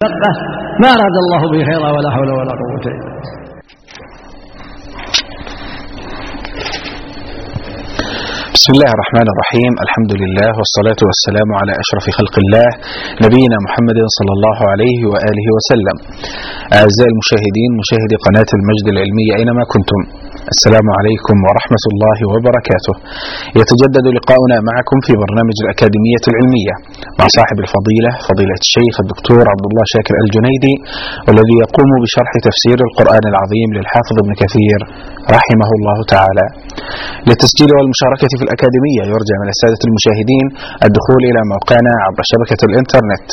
دقة ما أراد الله به خيرا ولا حول ولا قوة إلا بالله. بسم الله الرحمن الرحيم. الحمد لله والصلاة والسلام على أشرف خلق الله نبينا محمد صلى الله عليه وآله وسلم. أعزائي المشاهدين، مشاهدي قناة المجد العلمية أينما كنتم، السلام عليكم ورحمة الله وبركاته. يتجدد لقاؤنا معكم في برنامج الأكاديمية العلمية مع صاحب الفضيلة فضيلة الشيخ الدكتور عبد الله شاكر الجنيدي، والذي يقوم بشرح تفسير القرآن العظيم للحافظ ابن كثير رحمه الله تعالى. للتسجيل والمشاركة في الأكاديمية يرجى من السادة المشاهدين الدخول إلى موقعنا عبر شبكة الإنترنت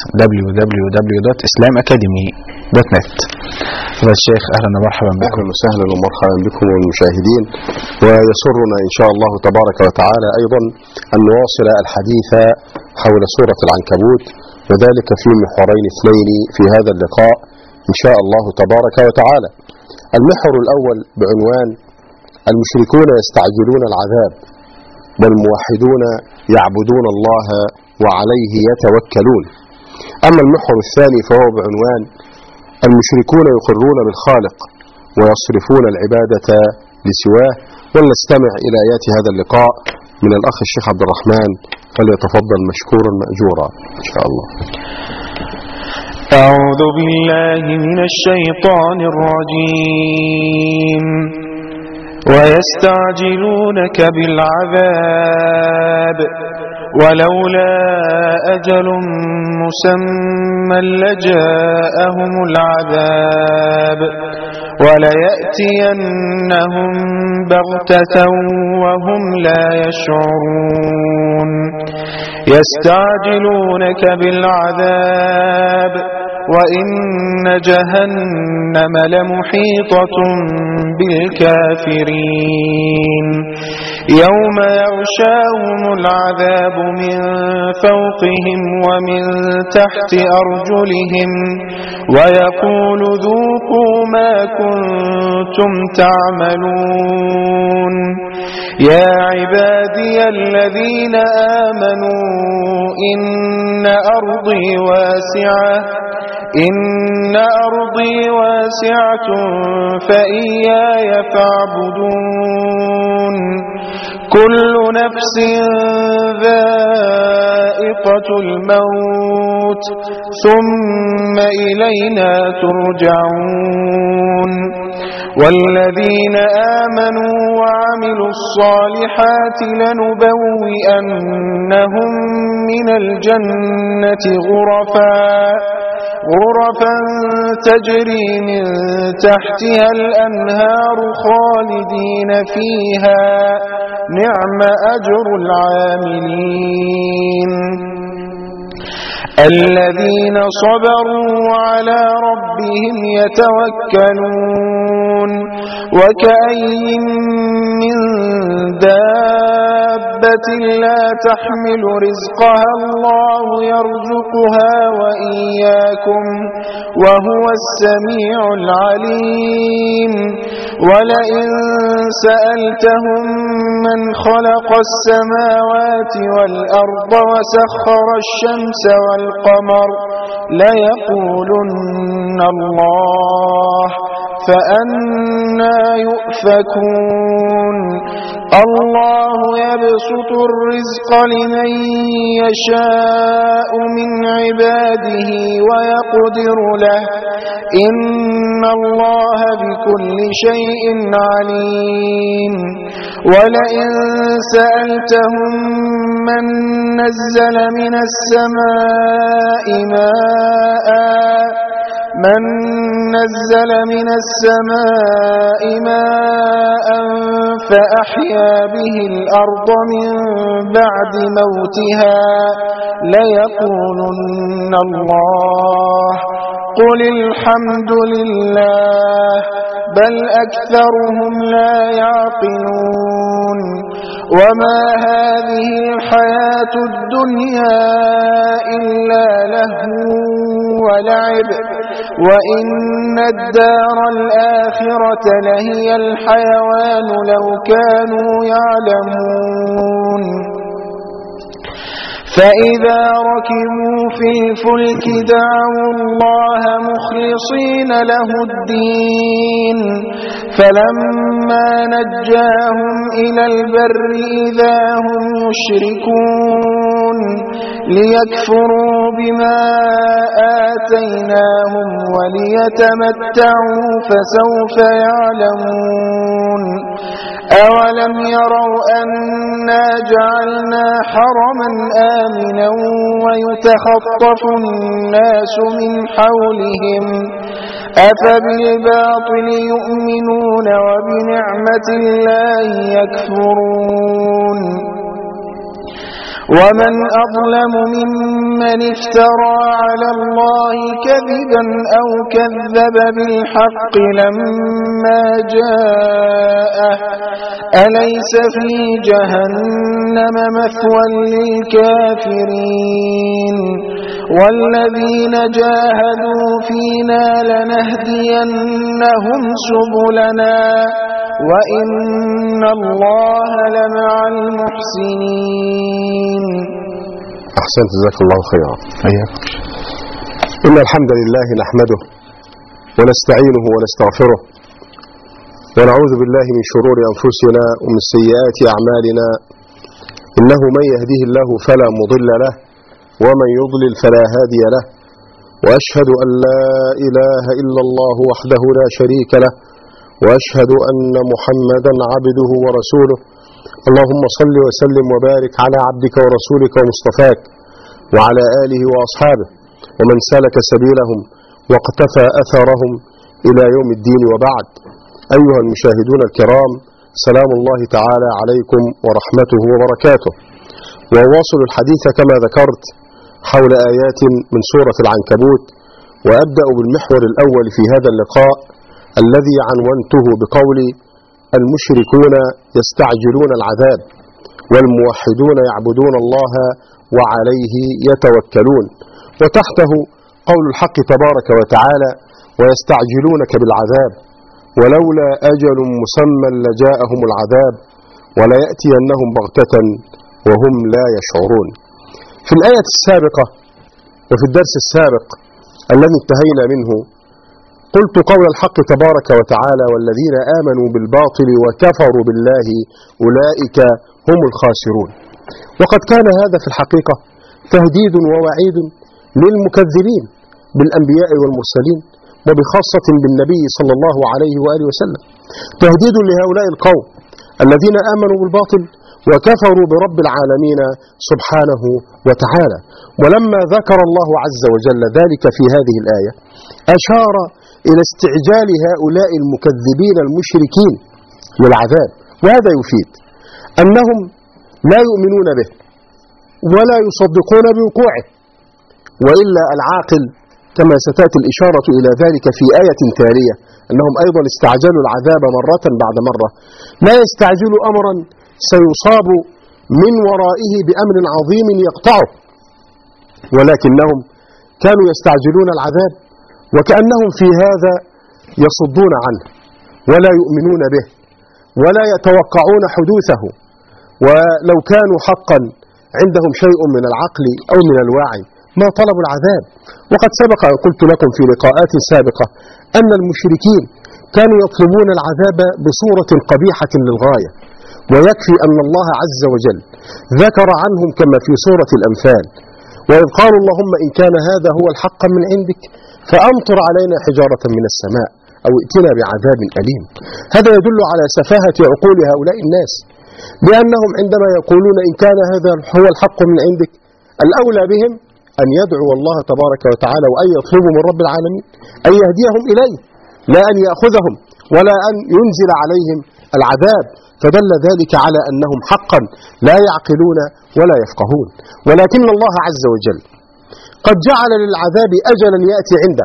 www.islamacademy.net. فضيلة الشيخ أهلا ومرحبا بكم. أهلا وسهلا ومرحبا بكم والمشاهدين، ويسرنا إن شاء الله تبارك وتعالى أيضا أن نواصل الحديث حول سورة العنكبوت، وذلك في محورين اثنين في هذا اللقاء إن شاء الله تبارك وتعالى. المحور الأول بعنوان المشركون يستعجلون العذاب والموحدون يعبدون الله وعليه يتوكلون. أما المحور الثاني فهو بعنوان المشركون يقرون بالخالق ويصرفون العبادة لسواه. ولنستمع إلى آيات هذا اللقاء من الأخ الشيخ عبد الرحمن، فليتفضل مشكورا مأجورا إن شاء الله. أعوذ بالله من الشيطان الرجيم. ويستعجلونك بالعذاب ولولا أجل مسمى لجاءهم العذاب وليأتينهم بغتة وهم لا يشعرون. يستعجلونك بالعذاب وإن جهنم لمحيطة بالكافرين. يوم يغشاهم العذاب من فوقهم ومن تحت أرجلهم ويقول ذوقوا ما كنتم تعملون. يا عبادي الذين آمنوا إن أرضي واسعة فإياي فاعبدون. كل نفس ذائقة الموت ثم إلينا ترجعون. والذين آمنوا وعملوا الصالحات لنبوئنهم من الجنة غرفا تجري من تحتها الأنهار خالدين فيها نعم أجر العاملين. الذين صبروا وعلى ربهم يتوكلون. وكأي من دابة لا تحمل رزقها الله يرزقها وإياكم وهو السميع العليم. ولئن سألتهم من خلق السماوات والأرض وسخر الشمس والقمر ليقولن الله فأنى يؤفكون. الله يبسط الرزق لمن يشاء من عباده ويقدر له إن الله بكل شيء عليم. ولئن سألتهم من نزل من السماء ماء فأحيا به الأرض من بعد موتها ليقولن الله قل الحمد لله بل أكثرهم لا يعقلون. وما هذه الحياة الدنيا إلا لهو ولعب وإن الدار الآخرة لهي الحيوان لو كانوا يعلمون. فإذا ركبوا في الفلك دعوا الله مخلصين له الدين فلما نجاهم إلى البر إذا هم يشركون ليكفروا بما آتيناهم وليتمتعوا فسوف يعلمون أولم يروا أنا جعلنا حرما آمنا ويتخطف الناس من حولهم أفبالباطل يؤمنون وبنعمة الله يكفرون ومن أظلم ممن افترى على الله كذبا أو كذب بالحق لما جاءه أليس في جهنم مثوى للكافرين والذين جاهدوا فينا لنهدينهم سبلنا وإن الله لمع المحسنين. أحسنت، جزاك الله خيرا. إن الحمد لله نحمده ونستعينه ونستغفره ونعوذ بالله من شرور أنفسنا ومن سيئات أعمالنا، إنه من يهده الله فلا مضل له ومن يضلل فلا هادي له، وأشهد أن لا إله إلا الله وحده لا شريك له، وأشهد أن محمدا عبده ورسوله. اللهم صل وسلم وبارك على عبدك ورسولك ومصطفاك وعلى آله وأصحابه ومن سلك سبيلهم واقتفى أثرهم إلى يوم الدين، وبعد. أيها المشاهدون الكرام، سلام الله تعالى عليكم ورحمته وبركاته. وواصل الحديث كما ذكرت حول آيات من سورة العنكبوت، وأبدأ بالمحور الأول في هذا اللقاء الذي عنونته بقولي: المشركون يستعجلون العذاب والموحدون يعبدون الله وعليه يتوكلون. وتحته قول الحق تبارك وتعالى: ويستعجلونك بالعذاب ولولا أجل مسمى لجاءهم العذاب وليأتينهم بغتة وهم لا يشعرون. في الآية السابقة وفي الدرس السابق الذي انتهينا منه قلت قول الحق تبارك وتعالى: والذين آمنوا بالباطل وكفروا بالله أولئك هم الخاسرون. وقد كان هذا في الحقيقة تهديد ووعيد للمكذبين بالأنبياء والمرسلين، وبخاصة بالنبي صلى الله عليه وآله وسلم، تهديد لهؤلاء القوم الذين آمنوا بالباطل وكفروا برب العالمين سبحانه وتعالى. ولما ذكر الله عز وجل ذلك في هذه الآية أشار إلى استعجال هؤلاء المكذبين المشركين للعذاب، وهذا يفيد أنهم لا يؤمنون به ولا يصدقون بوقوعه، وإلا العاقل كما ستأتي الإشارة إلى ذلك في آية تالية أنهم أيضا استعجلوا العذاب مرة بعد مرة. لا يستعجل أمرا سيصاب من ورائه بأمر عظيم يقطعه، ولكنهم كانوا يستعجلون العذاب وكأنهم في هذا يصدون عنه ولا يؤمنون به ولا يتوقعون حدوثه، ولو كانوا حقا عندهم شيء من العقل أو من الوعي ما طلبوا العذاب. وقد سبق أن قلت لكم في لقاءات سابقة أن المشركين كانوا يطلبون العذاب بصورة قبيحة للغاية، ويكفي أن الله عز وجل ذكر عنهم كما في سورة الأنفال: وإذ قالوا اللهم إن كان هذا هو الحق من عندك فأمطر علينا حجارة من السماء أو ائتنا بعذاب أليم. هذا يدل على سفاهة عقول هؤلاء الناس، لأنهم عندما يقولون إن كان هذا هو الحق من عندك، الأولى بهم أن يدعوا الله تبارك وتعالى وأن يطلبوا من رب العالمين أن يهديهم إليه، لا أن يأخذهم ولا أن ينزل عليهم العذاب. فدل ذلك على أنهم حقا لا يعقلون ولا يفقهون. ولكن الله عز وجل قد جعل للعذاب أجلا يأتي عنده،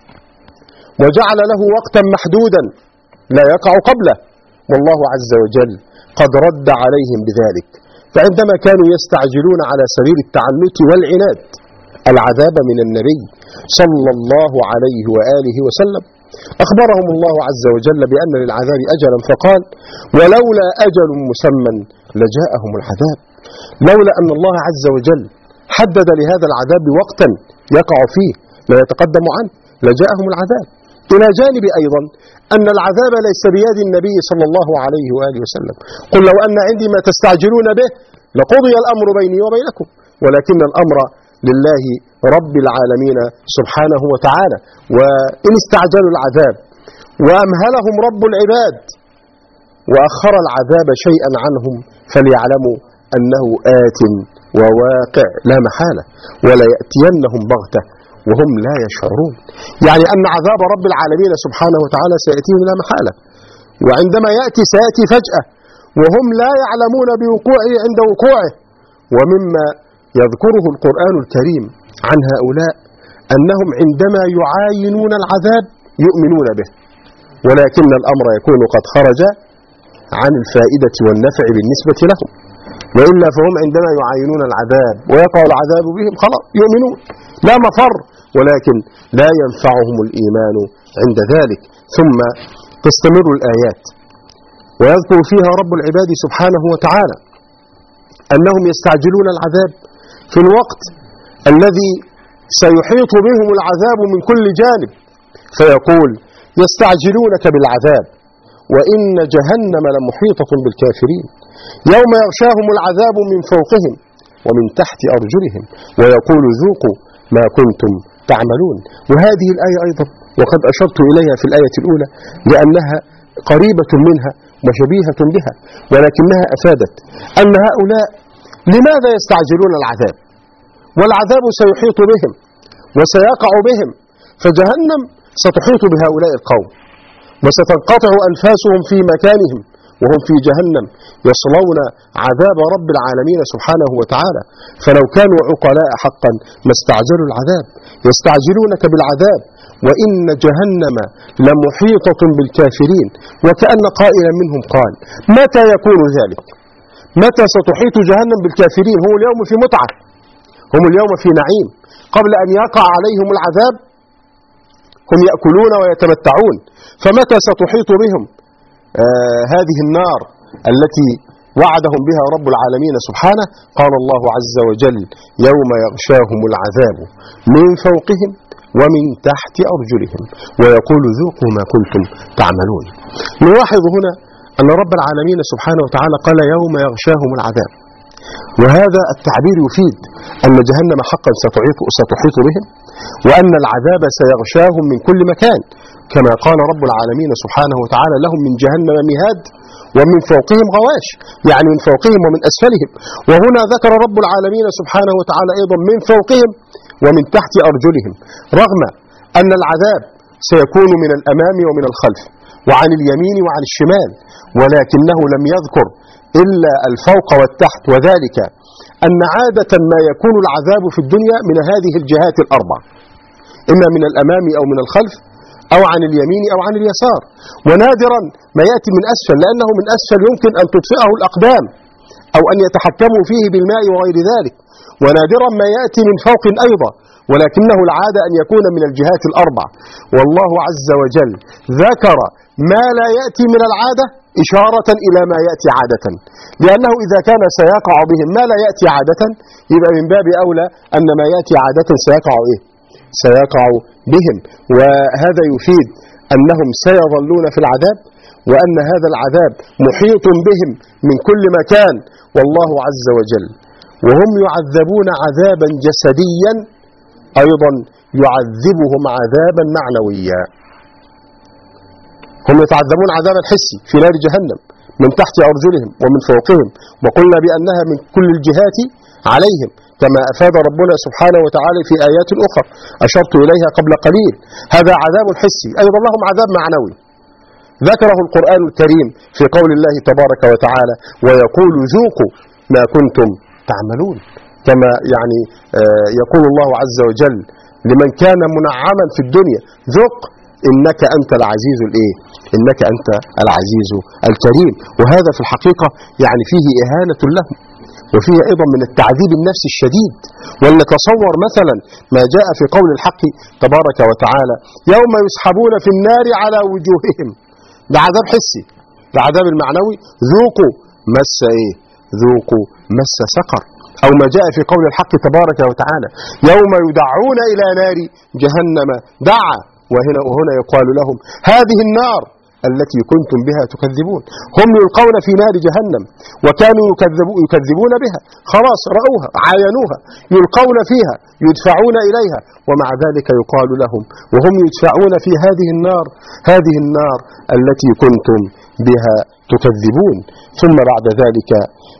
وجعل له وقتا محدودا لا يقع قبله، والله عز وجل قد رد عليهم بذلك. فعندما كانوا يستعجلون على سبيل التعنت والعناد العذاب من النبي صلى الله عليه وآله وسلم، أخبرهم الله عز وجل بأن للعذاب أجلا فقال: ولولا أجل مسمى لجاءهم العذاب. لولا أن الله عز وجل حدد لهذا العذاب وقتا يقع فيه لا يتقدم عنه لجاءهم العذاب. إلى جانب أيضا أن العذاب ليس بيد النبي صلى الله عليه وآله وسلم. قل لو أن عندي ما تستعجلون به لقضي الأمر بيني وبينكم، ولكن الأمر لله رب العالمين سبحانه وتعالى. وإن استعجلوا العذاب وأمهلهم رب العباد وأخر العذاب شيئا عنهم فليعلموا أنه آت وواقع لا محالة، ولا يأتينهم بغتة وهم لا يشعرون. يعني أن عذاب رب العالمين سبحانه وتعالى سيأتيهم لا محالة، وعندما يأتي سيأتي فجأة وهم لا يعلمون بوقوعه عند وقوعه. ومما يذكره القرآن الكريم عن هؤلاء أنهم عندما يعاينون العذاب يؤمنون به، ولكن الأمر يكون قد خرج عن الفائدة والنفع بالنسبة لهم، وإلا فهم عندما يعاينون العذاب ويقع العذاب بهم خلاص يؤمنون لا مفر، ولكن لا ينفعهم الإيمان عند ذلك. ثم تستمر الآيات ويذكر فيها رب العباد سبحانه وتعالى أنهم يستعجلون العذاب في الوقت الذي سيحيط بهم العذاب من كل جانب، فيقول يستعجلونك بالعذاب وإن جهنم لمحيطة بالكافرين يوم يغشاهم العذاب من فوقهم ومن تحت أرجلهم ويقول ذوقوا ما كنتم تعملون. وهذه الآية أيضا وقد أشرت إليها في الآية الأولى لأنها قريبة منها وشبيهة بها، ولكنها أفادت أن هؤلاء لماذا يستعجلون العذاب والعذاب سيحيط بهم وسيقع بهم، فجهنم ستحيط بهؤلاء القوم وستنقطع أنفاسهم في مكانهم وهم في جهنم يصلون عذاب رب العالمين سبحانه وتعالى. فلو كانوا عقلاء حقا ما استعجلوا العذاب. يستعجلونك بالعذاب وإن جهنم لمحيطة بالكافرين، وكأن قائلا منهم قال متى يكون ذلك؟ متى ستحيط جهنم بالكافرين؟ هم اليوم في متعة، هم اليوم في نعيم، قبل أن يقع عليهم العذاب هم يأكلون ويتمتعون، فمتى ستحيط بهم هذه النار التي وعدهم بها رب العالمين سبحانه؟ قال الله عز وجل يوم يغشاهم العذاب من فوقهم ومن تحت أرجلهم ويقول ذوقوا ما كنتم تعملون. نلاحظ هنا أن رب العالمين سبحانه وتعالى قال يوم يغشاهم العذاب، وهذا التعبير يفيد أن جهنم حقا ستحيط بهم، وأن العذاب سيغشاهم من كل مكان، كما قال رب العالمين سبحانه وتعالى لهم من جهنم مهاد ومن فوقهم غواش، يعني من فوقهم ومن أسفلهم. وهنا ذكر رب العالمين سبحانه وتعالى أيضا من فوقهم ومن تحت أرجلهم، رغم أن العذاب سيكون من الأمام ومن الخلف وعن اليمين وعن الشمال، ولكنه لم يذكر إلا الفوق والتحت، وذلك أن عادة ما يكون العذاب في الدنيا من هذه الجهات الأربع، إما من الأمام أو من الخلف أو عن اليمين أو عن اليسار، ونادرا ما يأتي من أسفل، لأنه من أسفل يمكن أن تطفئه الأقدام أو أن يتحكموا فيه بالماء وغير ذلك، ونادرا ما يأتي من فوق أيضا، ولكنه العادة أن يكون من الجهات الأربع. والله عز وجل ذكر ما لا يأتي من العادة إشارة إلى ما يأتي عادة، لأنه إذا كان سيقع بهم ما لا يأتي عادة يبقى من باب أولى أن ما يأتي عادة سيقع بهم. وهذا يفيد أنهم سيظلون في العذاب، وأن هذا العذاب محيط بهم من كل مكان، والله عز وجل وهم يعذبون عذابا جسديا أيضا يعذبهم عذابا معنويا. هم يتعذبون عذابا حسي في نار جهنم من تحت أرجلهم ومن فوقهم، وقلنا بأنها من كل الجهات عليهم، كما أفاد ربنا سبحانه وتعالى في آيات أخرى أشرت إليها قبل قليل. هذا عذاب حسي، أيضا لهم عذاب معنوي ذكره القرآن الكريم في قول الله تبارك وتعالى ويقول ذوقوا ما كنتم تعملون، كما يعني يقول الله عز وجل لمن كان منعما في الدنيا ذق إنك أنت العزيز إنك أنت العزيز الكريم. وهذا في الحقيقة يعني فيه إهانة لهم، وفيه أيضا من التعذيب النفسي الشديد. ولنتصور مثلا ما جاء في قول الحق تبارك وتعالى يوم يسحبون في النار على وجوههم، ده عذاب حسي. ده عذاب المعنوي ذوقوا مس ذوقوا مس سقر. أو ما جاء في قول الحق تبارك وتعالى يوم يدعون إلى نار جهنم دعا، وهنا يقال لهم هذه النار التي كنتم بها تكذبون. هم يلقون في نار جهنم وكانوا يكذبون بها، خلاص رأوها عاينوها، يلقون فيها يدفعون إليها، ومع ذلك يقال لهم وهم يدفعون في هذه النار التي كنتم بها تكذبون. ثم بعد ذلك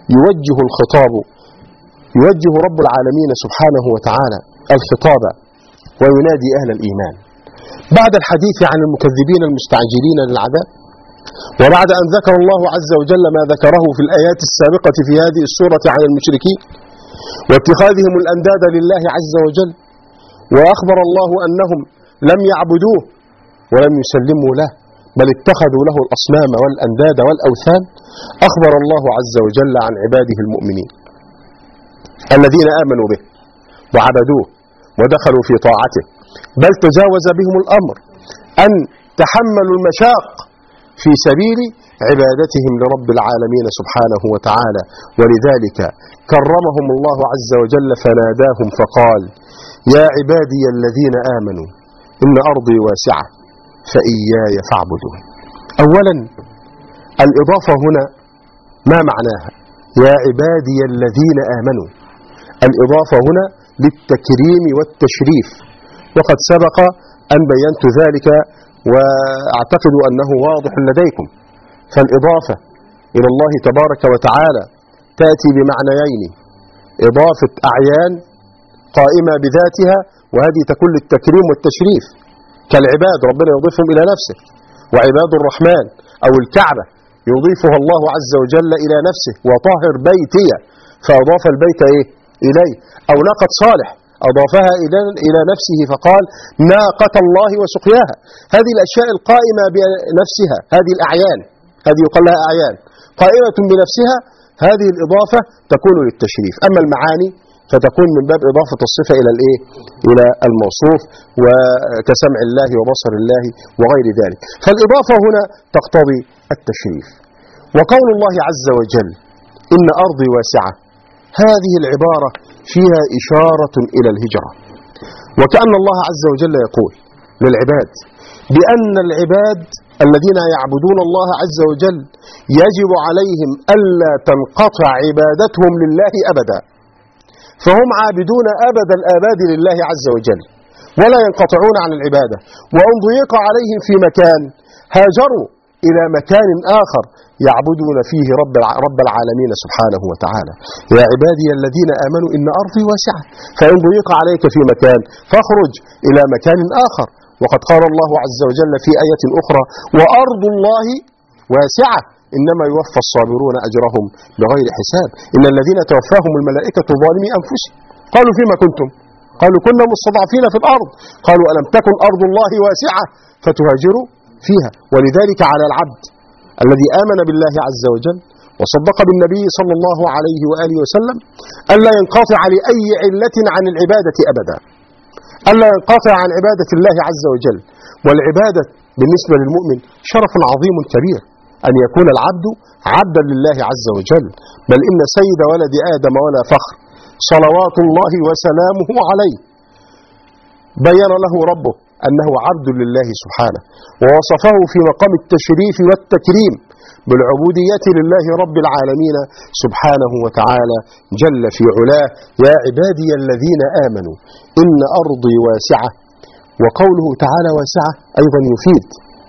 يوجه رب العالمين سبحانه وتعالى الخطاب وينادي أهل الإيمان بعد الحديث عن المكذبين المستعجلين للعذاب، وبعد أن ذكر الله عز وجل ما ذكره في الآيات السابقة في هذه السورة عن المشركين واتخاذهم الأنداد لله عز وجل، وأخبر الله أنهم لم يعبدوه ولم يسلموا له بل اتخذوا له الأصنام والأنداد والأوثان. أخبر الله عز وجل عن عباده المؤمنين الذين آمنوا به وعبدوه ودخلوا في طاعته، بل تجاوز بهم الأمر أن تحملوا المشاق في سبيل عبادتهم لرب العالمين سبحانه وتعالى. ولذلك كرمهم الله عز وجل فناداهم فقال يا عبادي الذين آمنوا إن أرضي واسعة فإياي فاعبدون. أولا الإضافة هنا ما معناها؟ يا عبادي الذين آمنوا، الإضافة هنا للتكريم والتشريف، وقد سبق أن بينت ذلك وأعتقد أنه واضح لديكم. فالإضافة إلى الله تبارك وتعالى تأتي بمعنيين: إضافة أعيان قائمة بذاتها، وهذه تكون للتكريم والتشريف كالعباد ربنا يضيفهم إلى نفسه، وعباد الرحمن أو الكعبة يضيفها الله عز وجل إلى نفسه وطهر بيتي، فأضاف البيت إليه. أو ناقة صالح أضافها إلى نفسه فقال ناقة الله وسقياها. هذه الأشياء القائمة بنفسها، هذه الأعيان، هذه يقال لها أعيان قائمة بنفسها، هذه الإضافة تكون للتشريف. أما المعاني فتكون من باب إضافة الصفة إلى الموصوف، وكسمع الله وبصر الله وغير ذلك. فالإضافة هنا تقتضي التشريف. وقول الله عز وجل إن أرضي واسعة، هذه العبارة فيها إشارة إلى الهجرة، وكأن الله عز وجل يقول للعباد بأن العباد الذين يعبدون الله عز وجل يجب عليهم ألا تنقطع عبادتهم لله أبدا، فهم عابدون أبد الآباد لله عز وجل ولا ينقطعون عن العبادة. وإن ضيق عليهم في مكان هاجروا إلى مكان آخر يعبدون فيه رب العالمين سبحانه وتعالى. يا عبادي الذين آمنوا إن أرضي واسعة، فإن ضيق عليك في مكان فاخرج إلى مكان آخر. وقد قال الله عز وجل في آية أخرى وأرض الله واسعة إنما يوفى الصابرون أجرهم بغير حساب. إن الذين توفاهم الملائكة ظالمي أنفسهم قالوا فيما كنتم؟ قالوا كنا مستضعفين في الأرض. قالوا ألم تكن أرض الله واسعة فتهاجروا فيها. ولذلك على العبد الذي آمن بالله عز وجل وصدق بالنبي صلى الله عليه وآله وسلم ألا ينقطع لأي علة عن العبادة أبدا، ألا ينقطع عن عبادة الله عز وجل. والعبادة بالنسبة للمؤمن شرف عظيم كبير أن يكون العبد عبدا لله عز وجل. بل إن سيد ولد آدم ولا فخر صلوات الله وسلامه عليه بين له ربه أنه عبد لله سبحانه، ووصفه في مقام التشريف والتكريم بالعبودية لله رب العالمين سبحانه وتعالى جل في علاه. يا عبادي الذين آمنوا إن أرضي واسعة. وقوله تعالى واسعة أيضا يفيد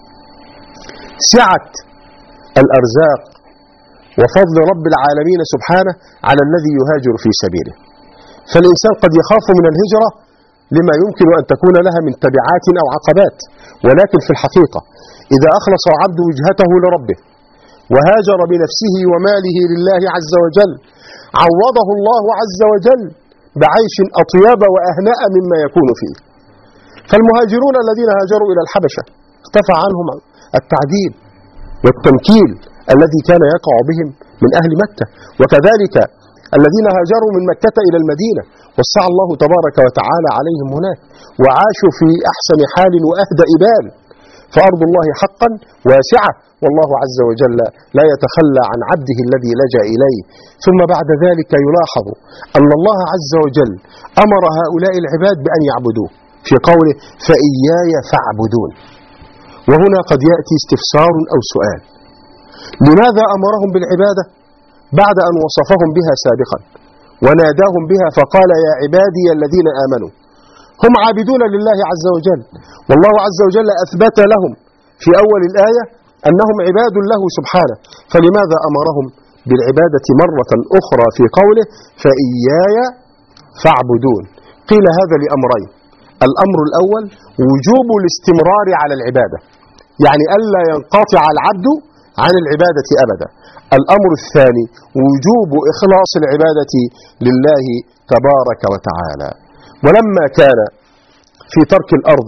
سعة الأرزاق وفضل رب العالمين سبحانه على الذي يهاجر في سبيله. فالإنسان قد يخاف من الهجرة لما يمكن أن تكون لها من تبعات أو عقبات، ولكن في الحقيقة إذا أخلص عبد وجهته لربه وهاجر بنفسه وماله لله عز وجل عوضه الله عز وجل بعيش أطيب وأهنأ مما يكون فيه. فالمهاجرون الذين هاجروا إلى الحبشة ارتفع عنهم التعذيب والتنكيل الذي كان يقع بهم من أهل مكة، وكذلك الذين هاجروا من مكة إلى المدينة وسع الله تبارك وتعالى عليهم هناك وعاشوا في أحسن حال وأهدأ بال. فأرض الله حقا واسعة، والله عز وجل لا يتخلى عن عبده الذي لجأ إليه. ثم بعد ذلك يلاحظ أن الله عز وجل أمر هؤلاء العباد بأن يعبدوه في قوله فإياي فاعبدون. وهنا قد يأتي استفسار أو سؤال: لماذا أمرهم بالعبادة بعد أن وصفهم بها سابقا وناداهم بها فقال يا عبادي الذين آمنوا؟ هم عابدون لله عز وجل، والله عز وجل أثبت لهم في أول الآية أنهم عباد له سبحانه، فلماذا أمرهم بالعبادة مرة أخرى في قوله فإياي فاعبدون؟ قيل هذا لأمرين: الأمر الأول وجوب الاستمرار على العبادة، يعني ألا ينقطع العبد عن العبادة أبدا. الأمر الثاني وجوب إخلاص العبادة لله تبارك وتعالى. ولما كان في ترك الأرض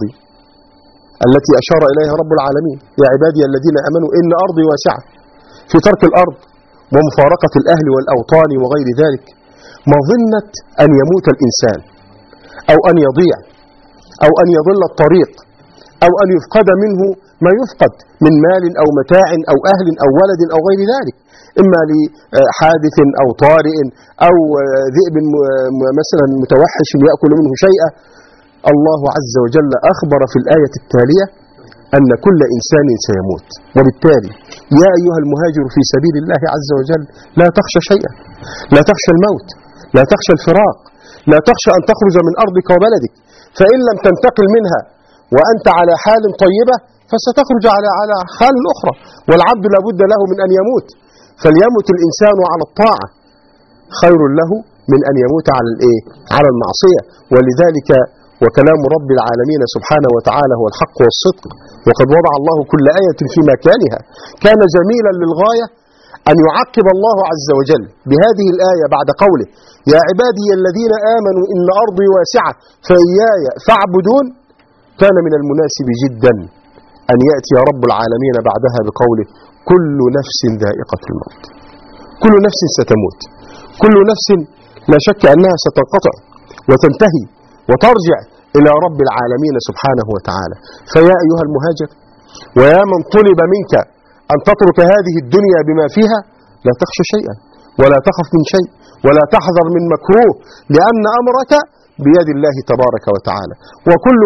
التي أشار إليها رب العالمين يا عبادي الذين آمنوا إن أرضي واسعة، في ترك الأرض ومفارقة الأهل والأوطان وغير ذلك، مظنة أن يموت الإنسان أو أن يضيع أو أن يضل الطريق أو أن يفقد منه ما يفقد من مال أو متاع أو أهل أو ولد أو غير ذلك، إما لحادث أو طارئ أو ذئب مثلا متوحش يأكل منه شيئا. الله عز وجل أخبر في الآية التالية أن كل إنسان سيموت، وبالتالي يا أيها المهاجر في سبيل الله عز وجل لا تخشى شيئا، لا تخشى الموت، لا تخشى الفراق، لا تخشى أن تخرج من أرضك وبلدك، فإن لم تنتقل منها وأنت على حال طيبة فستخرج على حال أخرى، والعبد لابد له من أن يموت، فليمت الإنسان على الطاعة خير له من أن يموت على المعصية. ولذلك وكلام رب العالمين سبحانه وتعالى هو الحق والصدق، وقد وضع الله كل آية في مكانها. كان جميلا للغاية أن يعقب الله عز وجل بهذه الآية بعد قوله يا عبادي الذين آمنوا إن أرضي واسعة فإياي فاعبدون. كان من المناسب جدا أن يأتي رب العالمين بعدها بقوله كل نفس ذائقة الموت. كل نفس ستموت، كل نفس لا شك أنها ستنقطع وتنتهي وترجع إلى رب العالمين سبحانه وتعالى. فيا أيها المهاجر ويا من طلب منك أن تترك هذه الدنيا بما فيها، لا تخشى شيئا ولا تخف من شيء ولا تحذر من مكروه، لأن أمرك بيد الله تبارك وتعالى. وكل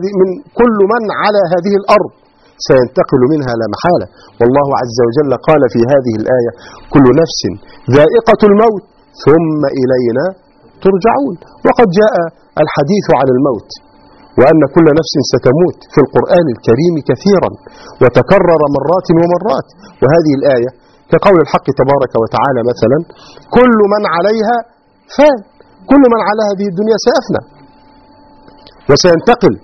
من على هذه الأرض سينتقل منها لا محالة، والله عز وجل قال في هذه الآية كل نفس ذائقة الموت ثم إلينا ترجعون. وقد جاء الحديث عن الموت وأن كل نفس ستموت في القرآن الكريم كثيرا وتكرر مرات ومرات، وهذه الآية كقول الحق تبارك وتعالى مثلا كل من عليها فان، كل من على هذه الدنيا سيفنى وسينتقل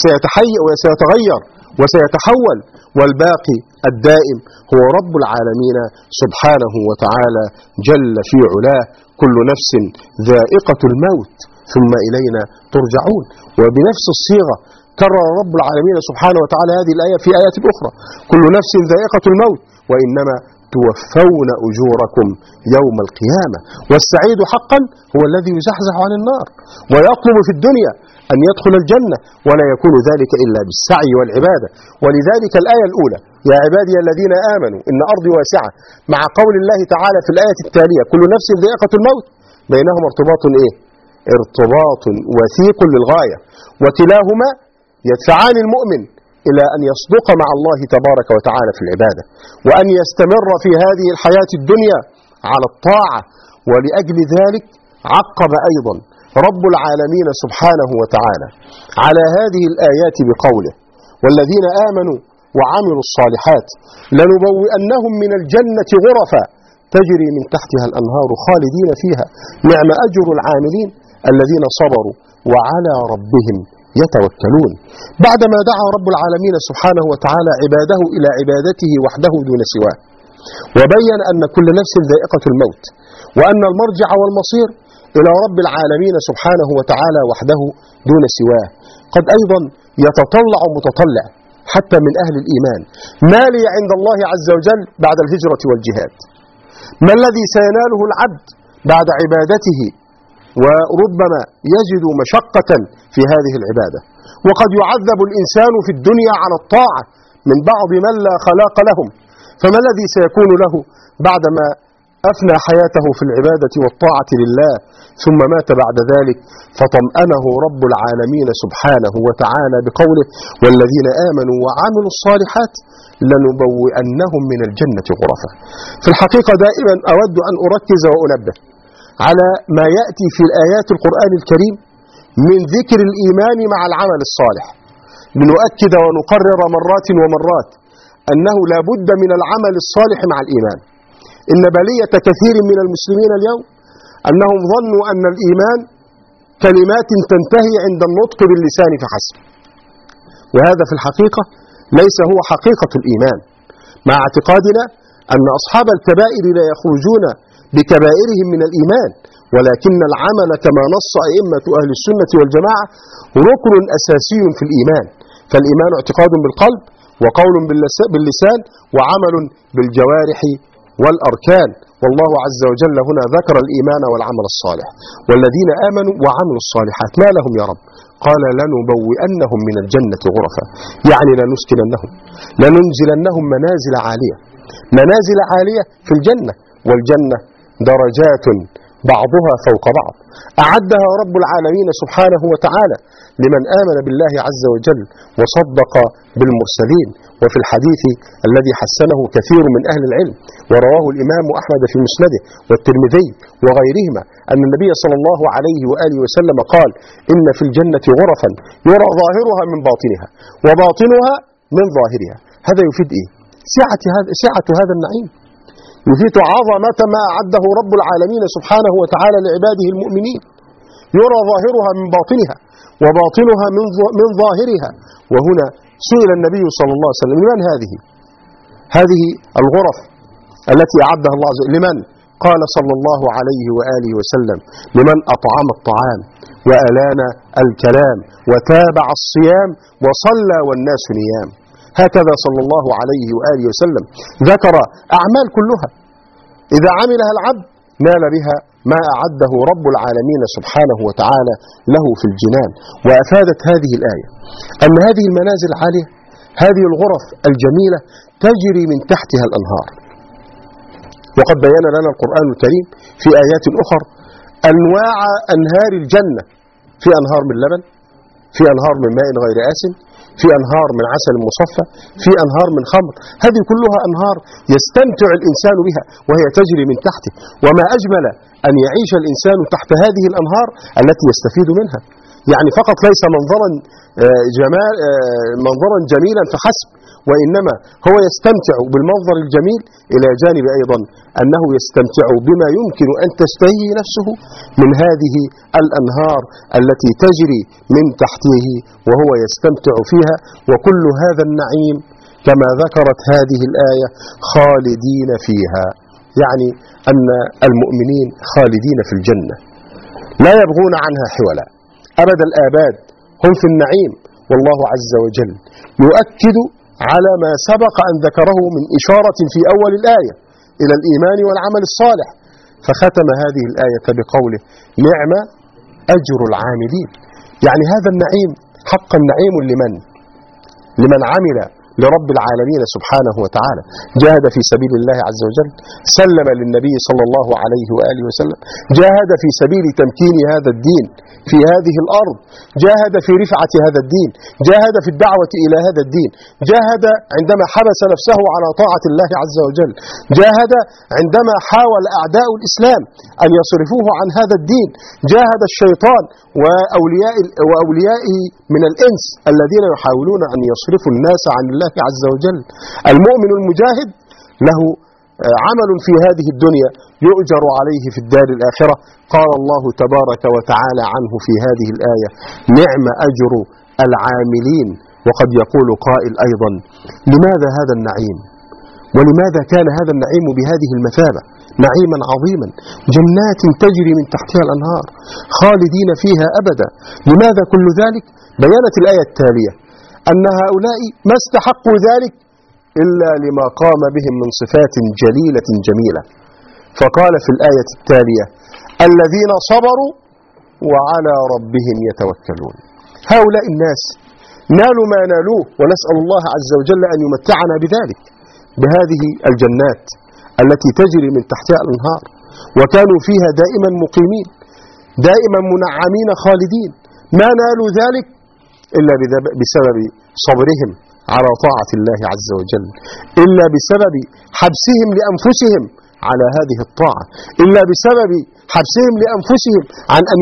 وسيتغير وسيتحول، والباقي الدائم هو رب العالمين سبحانه وتعالى جل في علاه. كل نفس ذائقة الموت ثم إلينا ترجعون. وبنفس الصيغة كرر رب العالمين سبحانه وتعالى هذه الآية في آيات أخرى كل نفس ذائقة الموت وإنما توفون أجوركم يوم القيامة. والسعيد حقا هو الذي يزحزح عن النار ويطلب في الدنيا أن يدخل الجنة، ولا يكون ذلك إلا بالسعي والعبادة. ولذلك الآية الأولى يا عبادي الذين آمنوا إن أرضي واسعة مع قول الله تعالى في الآية التالية كل نفس ذائقة الموت بينهما ارتباط ارتباط وثيق للغاية، وكلاهما يدفعان المؤمن إلى أن يصدق مع الله تبارك وتعالى في العبادة وأن يستمر في هذه الحياة الدنيا على الطاعة. ولأجل ذلك عقب أيضا رب العالمين سبحانه وتعالى على هذه الآيات بقوله والذين آمنوا وعملوا الصالحات لنبوئنهم من الجنة غرفا تجري من تحتها الأنهار خالدين فيها نعم أجر العاملين الذين صبروا وعلى ربهم يتوكلون. بعدما دعا رب العالمين سبحانه وتعالى عباده إلى عبادته وحده دون سواه، وبين أن كل نفس ذائقة الموت وأن المرجع والمصير إلى رب العالمين سبحانه وتعالى وحده دون سواه، قد أيضا يتطلع متطلع حتى من أهل الإيمان ما لي عند الله عز وجل بعد الهجرة والجهاد؟ ما الذي سيناله العبد بعد عبادته؟ وربما يجد مشقة في هذه العبادة، وقد يعذب الإنسان في الدنيا على الطاعة من بعض من لا خلاق لهم، فما الذي سيكون له بعدما أفنى حياته في العبادة والطاعة لله ثم مات بعد ذلك؟ فطمأنه رب العالمين سبحانه وتعالى بقوله: والذين آمنوا وعملوا الصالحات لنبوئنهم من الجنة غرفا. في الحقيقة دائما أود أن أركز وأنبه على ما يأتي في الآيات القرآن الكريم من ذكر الإيمان مع العمل الصالح، لنؤكد ونقرر مرات ومرات أنه لا بد من العمل الصالح مع الإيمان. إن بلية كثير من المسلمين اليوم أنهم ظنوا أن الإيمان كلمات تنتهي عند النطق باللسان فحسب، وهذا في الحقيقة ليس هو حقيقة الإيمان، مع اعتقادنا أن أصحاب الكبائر لا يخرجون بكبائرهم من الإيمان، ولكن العمل كما نص أئمة أهل السنة والجماعة ركن أساسي في الإيمان. فالإيمان اعتقاد بالقلب وقول باللسان وعمل بالجوارح والأركان، والله عز وجل هنا ذكر الإيمان والعمل الصالح. والذين آمنوا وعملوا الصالحات ما لهم يا رب؟ قال: لنبوئنهم من الجنة غرفا، يعني لنسكننهم، لننزلنهم منازل عالية، منازل عالية في الجنة، والجنة درجات بعضها فوق بعض أعدها رب العالمين سبحانه وتعالى لمن آمن بالله عز وجل وصدق بالمرسلين. وفي الحديث الذي حسنه كثير من أهل العلم ورواه الإمام أحمد في مسنده والترمذي وغيرهما أن النبي صلى الله عليه وآله وسلم قال: إن في الجنة غرفا يرى ظاهرها من باطنها وباطنها من ظاهرها. هذا يفيد إيه؟ سعة هذا النعيم، يفيد عظمة ما أعده رب العالمين سبحانه وتعالى لعباده المؤمنين. يرى ظاهرها من باطنها وباطنها من ظاهرها. وهنا سئل النبي صلى الله عليه وسلم: لمن هذه الغرف التي أعدها الله عز وجل؟ لمن؟ قال صلى الله عليه وآله وسلم: لمن أطعم الطعام وألان الكلام وتابع الصيام وصلى والناس نيام. هكذا صلى الله عليه وآله وسلم ذكر أعمال كلها إذا عملها العبد نال بها ما أعده رب العالمين سبحانه وتعالى له في الجنان. وأفادت هذه الآية أن هذه المنازل العالية، هذه الغرف الجميلة تجري من تحتها الأنهار. وقد بيّن لنا القرآن الكريم في آيات أخرى أنواع أنهار الجنة، في أنهار من لبن، في أنهار من ماء غير آسن، في أنهار من عسل مصفى، في أنهار من خمر. هذه كلها أنهار يستمتع الإنسان بها وهي تجري من تحته. وما أجمل أن يعيش الإنسان تحت هذه الأنهار التي يستفيد منها، يعني فقط ليس منظرا جميلا فحسب، وإنما هو يستمتع بالمنظر الجميل إلى جانب أيضا أنه يستمتع بما يمكن أن تشتهي نفسه من هذه الأنهار التي تجري من تحته وهو يستمتع فيها. وكل هذا النعيم كما ذكرت هذه الآية خالدين فيها، يعني أن المؤمنين خالدين في الجنة لا يبغون عنها حولا أبد الآباد، هم في النعيم. والله عز وجل يؤكد على ما سبق أن ذكره من إشارة في أول الآية إلى الإيمان والعمل الصالح، فختم هذه الآية بقوله: نعم أجر العاملين. يعني هذا النعيم حقا نعيم لمن عمل لرب العالمين سبحانه وتعالى، جاهد في سبيل الله عز وجل، سلم للنبي صلى الله عليه وآله وسلم، جاهد في سبيل تمكين هذا الدين في هذه الأرض، جاهد في رفعة هذا الدين، جاهد في الدعوة إلى هذا الدين، جاهد عندما حبس نفسه على طاعة الله عز وجل، جاهد عندما حاول أعداء الإسلام أن يصرفوه عن هذا الدين، جاهد الشيطان وأوليائه من الإنس الذين يحاولون أن يصرفوا الناس عن الله عز وجل. المؤمن المجاهد له عمل في هذه الدنيا يؤجر عليه في الدار الآخرة. قال الله تبارك وتعالى عنه في هذه الآية: نعم أجر العاملين. وقد يقول قائل أيضا: لماذا هذا النعيم؟ ولماذا كان هذا النعيم بهذه المثابة؟ نعيما عظيما، جنات تجري من تحتها الأنهار خالدين فيها أبدا. لماذا كل ذلك؟ بيانت الآية التالية أن هؤلاء ما استحقوا ذلك إلا لما قام بهم من صفات جليلة جميلة. فقال في الآية التالية: الذين صبروا وعلى ربهم يتوكلون. هؤلاء الناس نالوا ما نالوه، ونسأل الله عز وجل أن يمتعنا بذلك، بهذه الجنات التي تجري من تحتها الأنهار، وكانوا فيها دائما مقيمين، دائما منعمين خالدين. ما نالوا ذلك إلا بسبب صبرهم على طاعة الله عز وجل، إلا بسبب حبسهم لأنفسهم على هذه الطاعة، إلا بسبب حبسهم لأنفسهم عن أن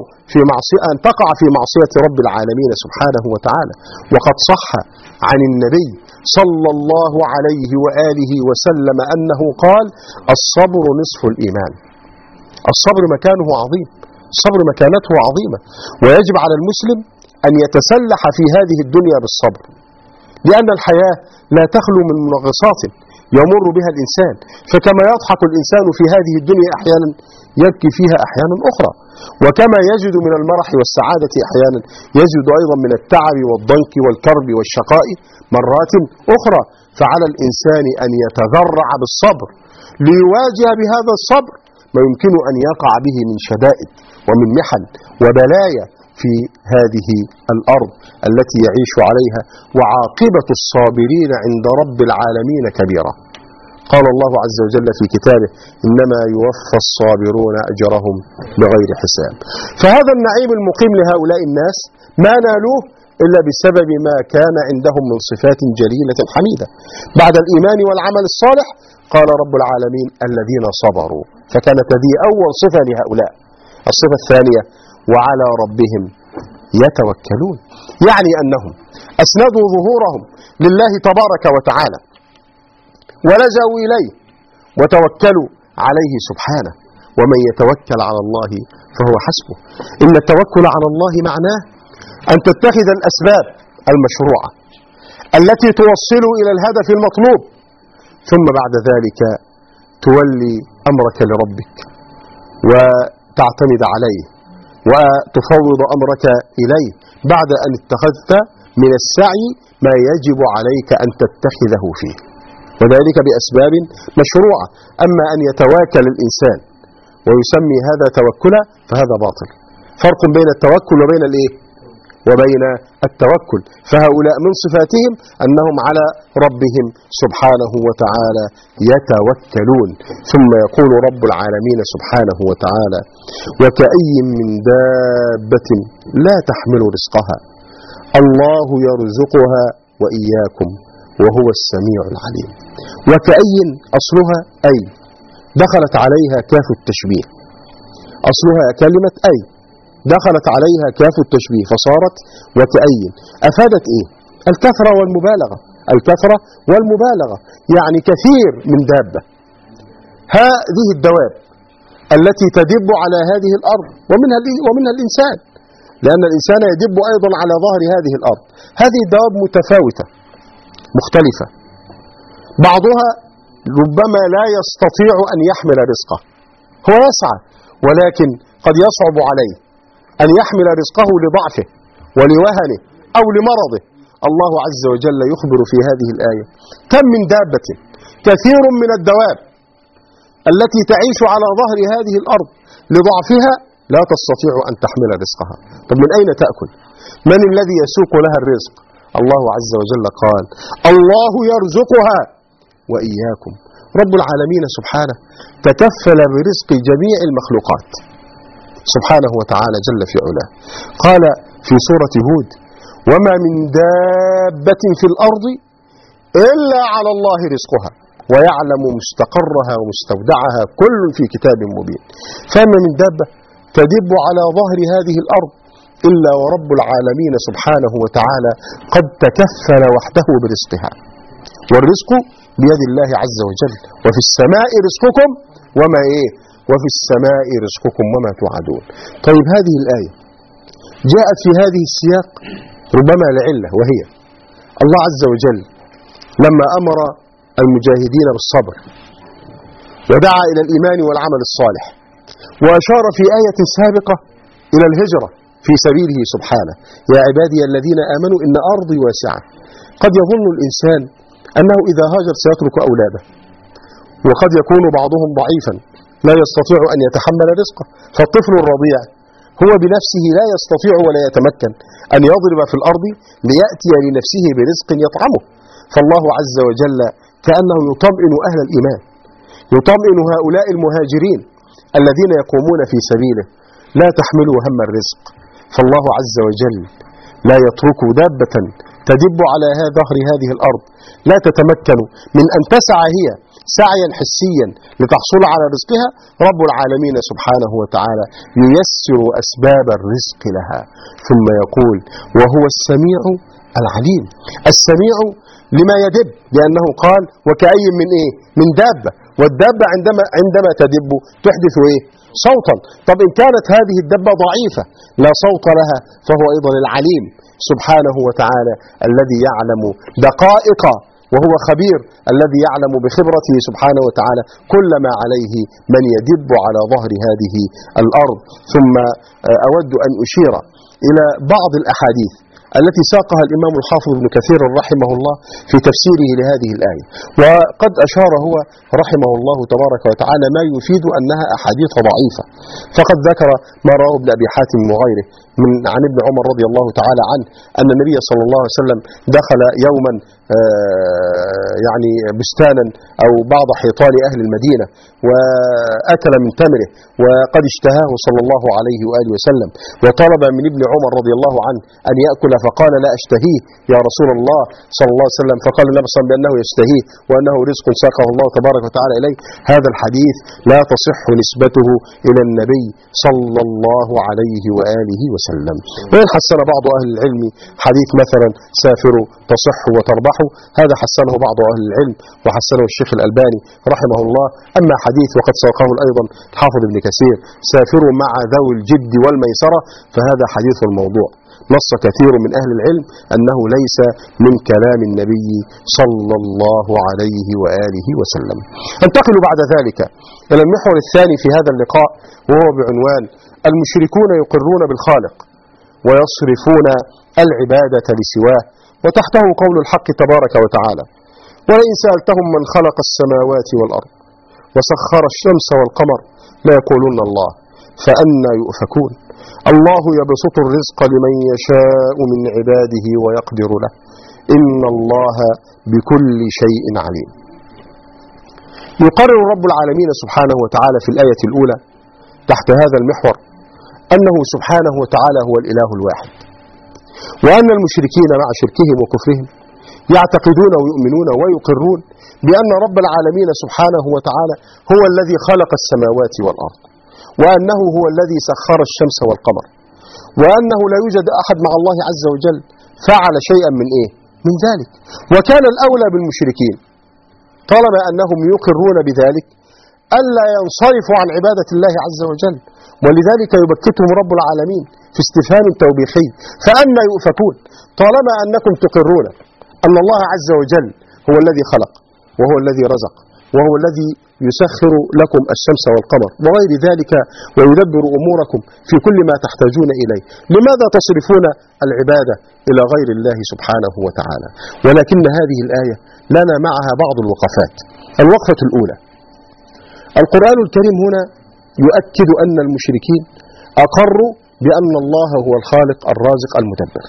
تقع في معصية رب العالمين سبحانه وتعالى. وقد صح عن النبي صلى الله عليه وآله وسلم أنه قال: الصبر نصف الإيمان. الصبر مكانه عظيم، الصبر مكانته عظيمة، ويجب على المسلم أن يتسلح في هذه الدنيا بالصبر، لأن الحياة لا تخلو من منغصات يمر بها الإنسان، فكما يضحك الإنسان في هذه الدنيا أحيانا يبكي فيها أحيانا أخرى، وكما يجد من المرح والسعادة أحيانا يجد أيضا من التعب والضنك والكرب والشقاء مرات أخرى. فعلى الإنسان أن يتذرع بالصبر ليواجه بهذا الصبر ما يمكن أن يقع به من شدائد ومن محن وبلايا في هذه الأرض التي يعيش عليها. وعاقبة الصابرين عند رب العالمين كبيرة. قال الله عز وجل في كتابه: إنما يوفى الصابرون أجرهم بغير حساب. فهذا النعيم المقيم لهؤلاء الناس ما نالوه إلا بسبب ما كان عندهم من صفات جليلة حميدة. بعد الإيمان والعمل الصالح قال رب العالمين: الذين صبروا. فكانت هذه أول صفة لهؤلاء. الصفة الثانية: وعلى ربهم يتوكلون، يعني أنهم أسندوا ظهورهم لله تبارك وتعالى ولجأوا إليه وتوكلوا عليه سبحانه. ومن يتوكل على الله فهو حسبه. إن التوكل على الله معناه أن تتخذ الأسباب المشروعة التي توصل إلى الهدف المطلوب، ثم بعد ذلك تولي أمرك لربك وتعتمد عليه وتفوض أمرك إليه بعد أن اتخذت من السعي ما يجب عليك أن تتخذه فيه، وذلك بأسباب مشروعة. أما أن يتواكل الإنسان ويسمي هذا توكلا فهذا باطل. فرق بين التوكل وبين التوكل. فهؤلاء من صفاتهم أنهم على ربهم سبحانه وتعالى يتوكلون. ثم يقول رب العالمين سبحانه وتعالى: وكأي من دابة لا تحمل رزقها الله يرزقها وإياكم وهو السميع العليم. وكأي أصلها أي، دخلت عليها كاف التشبيه، أصلها كلمة أي دخلت عليها كاف التشبيه فصارت وكأي. أفادت إيه؟ الكثرة والمبالغة. الكثرة والمبالغة يعني كثير من دابة. هذه الدواب التي تدب على هذه الأرض ومنها الإنسان، لأن الإنسان يدب أيضا على ظهر هذه الأرض. هذه الدواب متفاوتة مختلفة، بعضها ربما لا يستطيع أن يحمل رزقه، هو يسعى ولكن قد يصعب عليه أن يحمل رزقه لضعفه ولوهنه أو لمرضه. الله عز وجل يخبر في هذه الآية: كم من دابة، كثير من الدواب التي تعيش على ظهر هذه الأرض لضعفها لا تستطيع أن تحمل رزقها. طب من أين تأكل؟ من الذي يسوق لها الرزق؟ الله عز وجل قال: الله يرزقها وإياكم. رب العالمين سبحانه تكفل برزق جميع المخلوقات سبحانه وتعالى جل في علاه. قال في سورة هود: وما من دابة في الأرض إلا على الله رزقها ويعلم مستقرها ومستودعها كل في كتاب مبين. فما من دابة تدب على ظهر هذه الأرض إلا ورب العالمين سبحانه وتعالى قد تكفل وحده برزقها، والرزق بيد الله عز وجل. وفي السماء رزقكم وفي السماء رزقكم وما توعدون. طيب هذه الآية جاءت في هذه السياق ربما لعلة، وهي الله عز وجل لما أمر المجاهدين بالصبر ودعا إلى الإيمان والعمل الصالح، وأشار في آية سابقة إلى الهجرة في سبيله سبحانه: يا عبادي الذين آمنوا إن أرضي واسعة. قد يظن الإنسان أنه إذا هاجر سيترك أولاده، وقد يكون بعضهم ضعيفا لا يستطيع أن يتحمل رزقه، فالطفل الرضيع هو بنفسه لا يستطيع ولا يتمكن أن يضرب في الأرض ليأتي لنفسه برزق يطعمه. فالله عز وجل كأنه يطمئن أهل الإيمان، يطمئن هؤلاء المهاجرين الذين يقومون في سبيله: لا تحملوا هم الرزق، فالله عز وجل لا يترك دابة تدب على ظهر هذه الأرض لا تتمكن من أن تسعى هي سعيا حسيا لتحصل على رزقها. رب العالمين سبحانه وتعالى ييسر أسباب الرزق لها، ثم يقول: وهو السميع العليم. السميع لما يدب، لأنه قال: وكأي من إيه؟ من دابة، والدابة عندما تدب تحدث إيه؟ صوتا. طب إن كانت هذه الدابة ضعيفة لا صوت لها، فهو أيضا العليم سبحانه وتعالى الذي يعلم دقائق، وهو خبير الذي يعلم بخبرته سبحانه وتعالى كل ما عليه من يدب على ظهر هذه الأرض. ثم أود أن أشير إلى بعض الأحاديث التي ساقها الإمام الحافظ ابن كثير رحمه الله في تفسيره لهذه الآية، وقد أشار هو رحمه الله تبارك وتعالى ما يفيد أنها أحاديث ضعيفة. فقد ذكر ما رواه ابن أبي حاتم وغيره عن ابن عمر رضي الله تعالى عنه أن النبي صلى الله عليه وسلم دخل يوما يعني بستانا أو بعض حيطان أهل المدينة وأكل من تمره وقد اشتهاه صلى الله عليه وآله وسلم، وطلب من ابن عمر رضي الله عنه أن يأكل، فقال: لا أشتهيه يا رسول الله صلى الله عليه وسلم. فقال النبي صلى الله عليه وسلم بأنه يشتهيه وأنه رزق ساقه الله تبارك وتعالى إليه. هذا الحديث لا تصح نسبته إلى النبي صلى الله عليه وآله وسلم. وإن حسن بعض أهل العلم حديث مثلا: سافروا تصحوا وتربحوا، هذا حسنه بعض أهل العلم وحسنه الشيخ الألباني رحمه الله. أما حديث وقد ساقه أيضا حافظ ابن كثير: سافروا مع ذوي الجد والميسرة، فهذا حديث الموضوع. نص كثير من أهل العلم أنه ليس من كلام النبي صلى الله عليه وآله وسلم. انتقل بعد ذلك إلى المحور الثاني في هذا اللقاء، وهو بعنوان: المشركون يقرون بالخالق ويصرفون العبادة لسواه، وتحته قول الحق تبارك وتعالى: ولئن سألتهم من خلق السماوات والأرض وسخر الشمس والقمر ليقولن الله فأنى يؤفكون الله يبسط الرزق لمن يشاء من عباده ويقدر له إن الله بكل شيء عليم. يقرر رب العالمين سبحانه وتعالى في الآية الأولى تحت هذا المحور أنه سبحانه وتعالى هو الإله الواحد، وأن المشركين مع شركهم وكفرهم يعتقدون ويؤمنون ويقرون بأن رب العالمين سبحانه وتعالى هو الذي خلق السماوات والأرض، وأنه هو الذي سخر الشمس والقمر، وأنه لا يوجد أحد مع الله عز وجل فعل شيئا من ذلك. وكان الأولى بالمشركين طالما أنهم يقرون بذلك ألا ينصرفوا عن عبادة الله عز وجل، ولذلك يبكتهم رب العالمين في استفهام توبيخي: فأنى يؤفكون؟ طالما أنكم تقرون أن الله عز وجل هو الذي خلق وهو الذي رزق وهو الذي يسخر لكم الشمس والقمر وغير ذلك ويدبر أموركم في كل ما تحتاجون إليه، لماذا تصرفون العبادة إلى غير الله سبحانه وتعالى؟ ولكن هذه الآية لنا معها بعض الوقفات. الوقفة الأولى: القرآن الكريم هنا يؤكد أن المشركين أقروا بأن الله هو الخالق الرازق المدبر.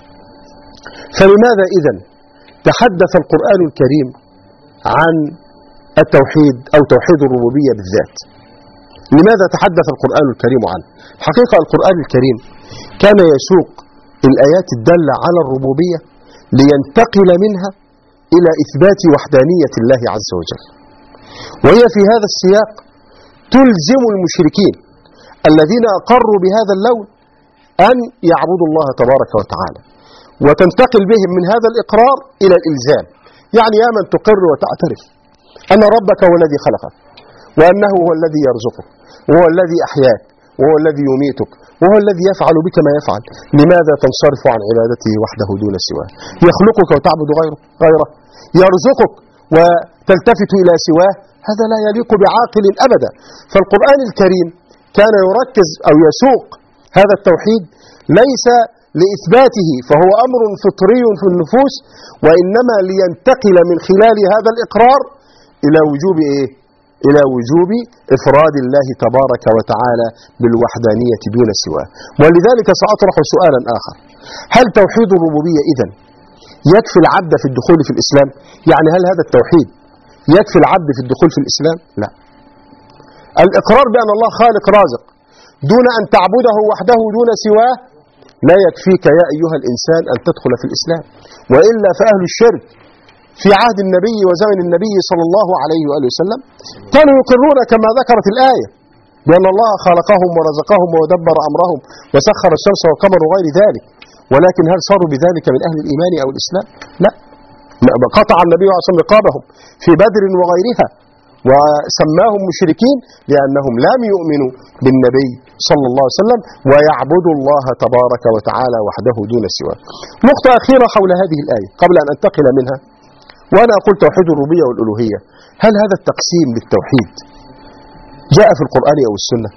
فلماذا إذن تحدث القرآن الكريم عن التوحيد أو توحيد الربوبية بالذات؟ لماذا تحدث القرآن الكريم عنه؟ حقيقة القرآن الكريم كان يسوق الآيات الدالة على الربوبية لينتقل منها إلى إثبات وحدانية الله عز وجل، وهي في هذا السياق تلزم المشركين الذين أقروا بهذا اللون أن يعبدوا الله تبارك وتعالى، وتنتقل بهم من هذا الإقرار إلى الإلزام. يعني يا من تقر وتعترف أن ربك هو الذي خلقك، وأنه هو الذي يرزقك، وهو الذي أحياك، وهو الذي يميتك، وهو الذي يفعل بك ما يفعل، لماذا تنصرف عن عبادته وحده دون سواه؟ يخلقك وتعبد غيره، يرزقك وتلتفت إلى سواه، هذا لا يليق بعاقل أبدا. فالقرآن الكريم كان يركز أو يسوق هذا التوحيد ليس لإثباته فهو أمر فطري في النفوس، وإنما لينتقل من خلال هذا الإقرار إلى وجوب إلى وجوب إفراد الله تبارك وتعالى بالوحدانية دون سواه. ولذلك سأطرح سؤالا آخر: هل توحيد الربوبية إذن يكفي العبد في الدخول في الإسلام؟ يعني هل هذا التوحيد يكفي العبد في الدخول في الإسلام؟ لا. الإقرار بأن الله خالق رازق دون أن تعبده وحده دون سواه لا يكفيك يا أيها الإنسان أن تدخل في الإسلام، وإلا فأهل الشرك في عهد النبي وزمن النبي صلى الله عليه وآله وسلم كانوا يقرون كما ذكرت الآية بأن الله خلقهم ورزقهم ودبر أمرهم وسخر الشمس والقمر وغير ذلك، ولكن هل صاروا بذلك من أهل الإيمان أو الإسلام؟ لا. قطع النبي عليه الصلاة والسلام رقابهم في بدر وغيرها وسماهم مشركين لأنهم لم يؤمنوا بالنبي صلى الله عليه وسلم ويعبدوا الله تبارك وتعالى وحده دون سواه. نقطة أخيرة حول هذه الآية قبل أن أنتقل منها، وأنا أقول توحيد الربوبية والألوهية، هل هذا التقسيم للتوحيد جاء في القرآن أو السنة؟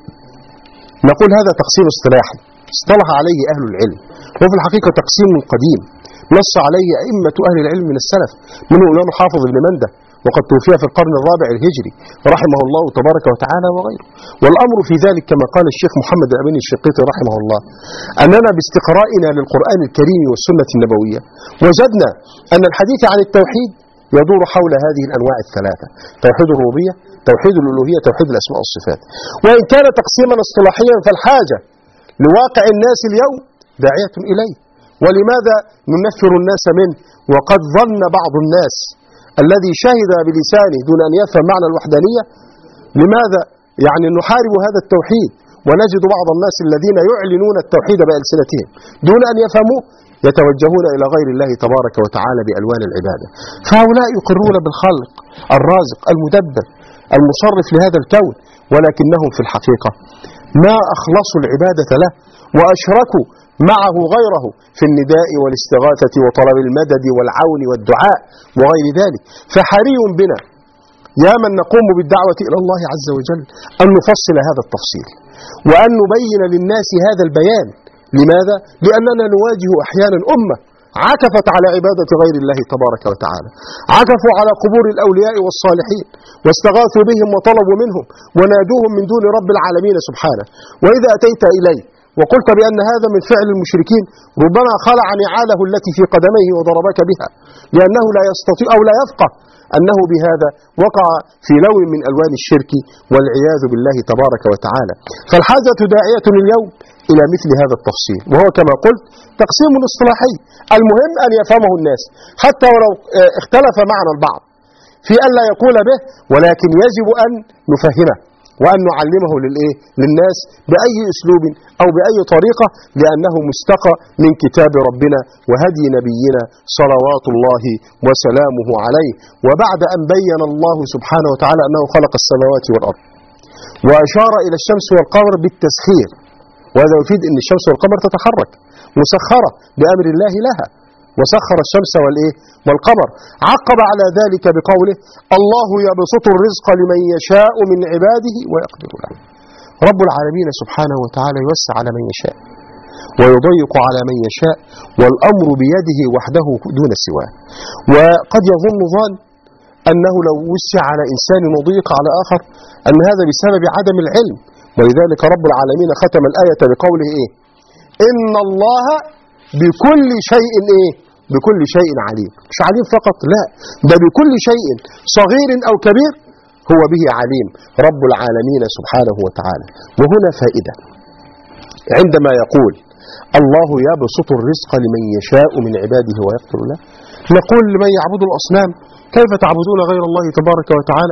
نقول هذا تقسيم اصطلاحي اصطلح عليه أهل العلم، وفي الحقيقة تقسيم قديم نص عليه أئمة أهل العلم من السلف، منهم الإمام الحافظ ابن منده وقد توفي في القرن الرابع الهجري رحمه الله تبارك وتعالى وغيره. والأمر في ذلك كما قال الشيخ محمد الأمين الشنقيطي رحمه الله، أننا باستقرائنا للقرآن الكريم والسنة النبوية وجدنا أن الحديث عن التوحيد يدور حول هذه الأنواع الثلاثة: توحيد الربوبية، توحيد الألوهية، توحيد الأسماء والصفات. وإن كان تقسيما اصطلاحيا فالحاجة لواقع الناس اليوم داعية إليه. ولماذا ننفر الناس منه وقد ظن بعض الناس الذي شهد بلسانه دون أن يفهم معنى الوحدانية، لماذا يعني نحارب هذا التوحيد ونجد بعض الناس الذين يعلنون التوحيد بألسنتهم دون أن يفهموه يتوجهون إلى غير الله تبارك وتعالى بألوان العبادة؟ فهؤلاء يقرون بالخلق الرازق المدبر المصرف لهذا الكون، ولكنهم في الحقيقة ما أخلصوا العبادة له وأشركوا معه غيره في النداء والاستغاثة وطلب المدد والعون والدعاء وغير ذلك. فحري بنا يا من نقوم بالدعوة إلى الله عز وجل أن نفصل هذا التفصيل وأن نبين للناس هذا البيان. لماذا؟ لأننا نواجه أحيانا أمة عكفت على عبادة غير الله تبارك وتعالى، عكفوا على قبور الأولياء والصالحين واستغاثوا بهم وطلبوا منهم ونادوهم من دون رب العالمين سبحانه. وإذا أتيت إليه وقلت بأن هذا من فعل المشركين ربما خلع نعاله التي في قدميه وضربك بها لأنه لا يستطيع أو لا يفقه أنه بهذا وقع في لون من ألوان الشرك والعياذ بالله تبارك وتعالى. فالحاجة داعية اليوم إلى مثل هذا التفصيل، وهو كما قلت تقسيم اصطلاحي المهم أن يفهمه الناس حتى ولو اختلف معنى البعض في أن لا يقول به، ولكن يجب أن نفهمه وأن نعلمه للناس بأي أسلوب أو بأي طريقة، لأنه مستقى من كتاب ربنا وهدي نبينا صلوات الله وسلامه عليه. وبعد أن بين الله سبحانه وتعالى أنه خلق السماوات والأرض وأشار إلى الشمس والقمر بالتسخير، وهذا يفيد أن الشمس والقمر تتحرك مسخرة بأمر الله لها، وسخر الشمس والقمر. عقب على ذلك بقوله: الله يبسط الرزق لمن يشاء من عباده ويقدر له. رب العالمين سبحانه وتعالى يوسع على من يشاء ويضيق على من يشاء، والأمر بيده وحده دون سواه. وقد يظن ظان أنه لو وسع على إنسان وضيق على آخر أن هذا بسبب عدم العلم، ولذلك رب العالمين ختم الآية بقوله إن الله بكل شيء بكل شيء عليم. مش عليم فقط، لا، ده بكل شيء صغير أو كبير هو به عليم رب العالمين سبحانه وتعالى. وهنا فائدة عندما يقول الله يبسط الرزق لمن يشاء من عباده ويقدر له، نقول لمن يعبد الأصنام: كيف تعبدون غير الله تبارك وتعالى؟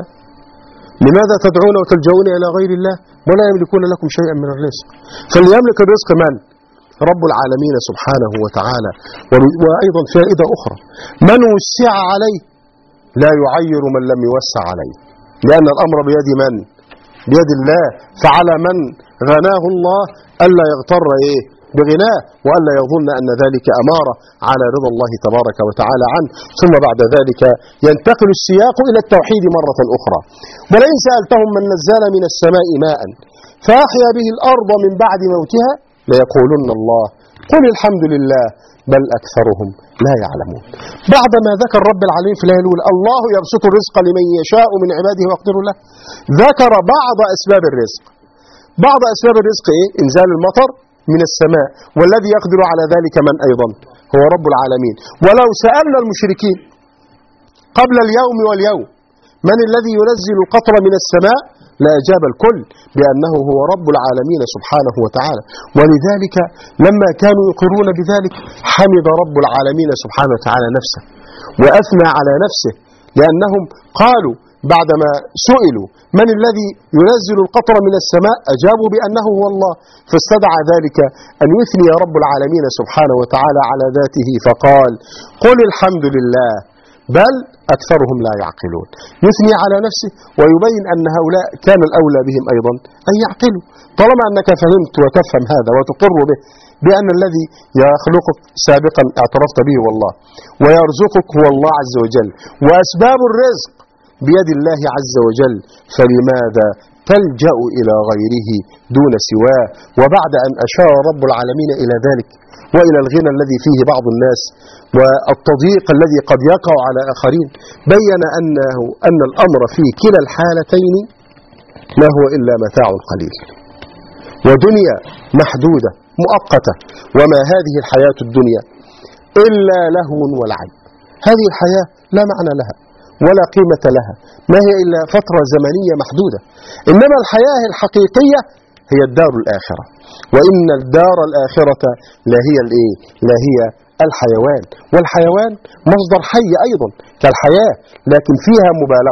لماذا تدعون وتلجؤون إلى غير الله ولا يملكون لكم شيئا من الرزق؟ فليملك الرزق من؟ رب العالمين سبحانه وتعالى. وأيضا فائدة أخرى: من وسع عليه لا يعير من لم يوسع عليه، لأن الأمر بيد من؟ بيد الله. فعلى من غناه الله ألا يغتر بغناه وألا يظن أن ذلك أمارة على رضا الله تبارك وتعالى عنه. ثم بعد ذلك ينتقل السياق إلى التوحيد مرة أخرى: ولئن سألتهم من نزل من السماء ماء فأحيا به الأرض من بعد موتها ليقولن الله قل الحمد لله بل أكثرهم لا يعلمون. بعدما ذكر رب العالمين في الآية الأولى الله يبسط الرزق لمن يشاء من عباده ويقدر له، ذكر بعض أسباب الرزق. بعض أسباب الرزق إيه؟ إنزال المطر من السماء، والذي يقدر على ذلك من أيضا؟ هو رب العالمين. ولو سألنا المشركين قبل اليوم واليوم من الذي ينزل القطر من السماء لأجاب الكل بأنه هو رب العالمين سبحانه وتعالى. ولذلك لما كانوا يقرون بذلك حمد رب العالمين سبحانه وتعالى نفسه وأثنى على نفسه، لأنهم قالوا بعدما سئلوا من الذي ينزل القطر من السماء أجابوا بأنه هو الله، فاستدعى ذلك أن يثني رب العالمين سبحانه وتعالى على ذاته فقال قل الحمد لله بل أكثرهم لا يعقلون. يثني على نفسه ويبين أن هؤلاء كان الأولى بهم أيضا أن يعقلوا. طالما أنك فهمت وتفهم هذا وتقر به بأن الذي يخلقك سابقا اعترفت به والله ويرزقك هو الله عز وجل، وأسباب الرزق بيد الله عز وجل، فلماذا تلجأ إلى غيره دون سواه؟ وبعد أن أشار رب العالمين إلى ذلك وإلى الغنى الذي فيه بعض الناس والتضييق الذي قد يقع على آخرين، بين أن الأمر في كلا الحالتين ما هو إلا متاع قليل ودنيا محدودة مؤقتة، وما هذه الحياة الدنيا إلا لهو ولعب. هذه الحياة لا معنى لها ولا قيمة لها، ما هي إلا فترة زمنية محدودة. إنما الحياة الحقيقية هي الدار الآخرة، وإن الدار الآخرة لا هي الحيوان، والحيوان مصدر حي أيضا كالحياة لكن فيها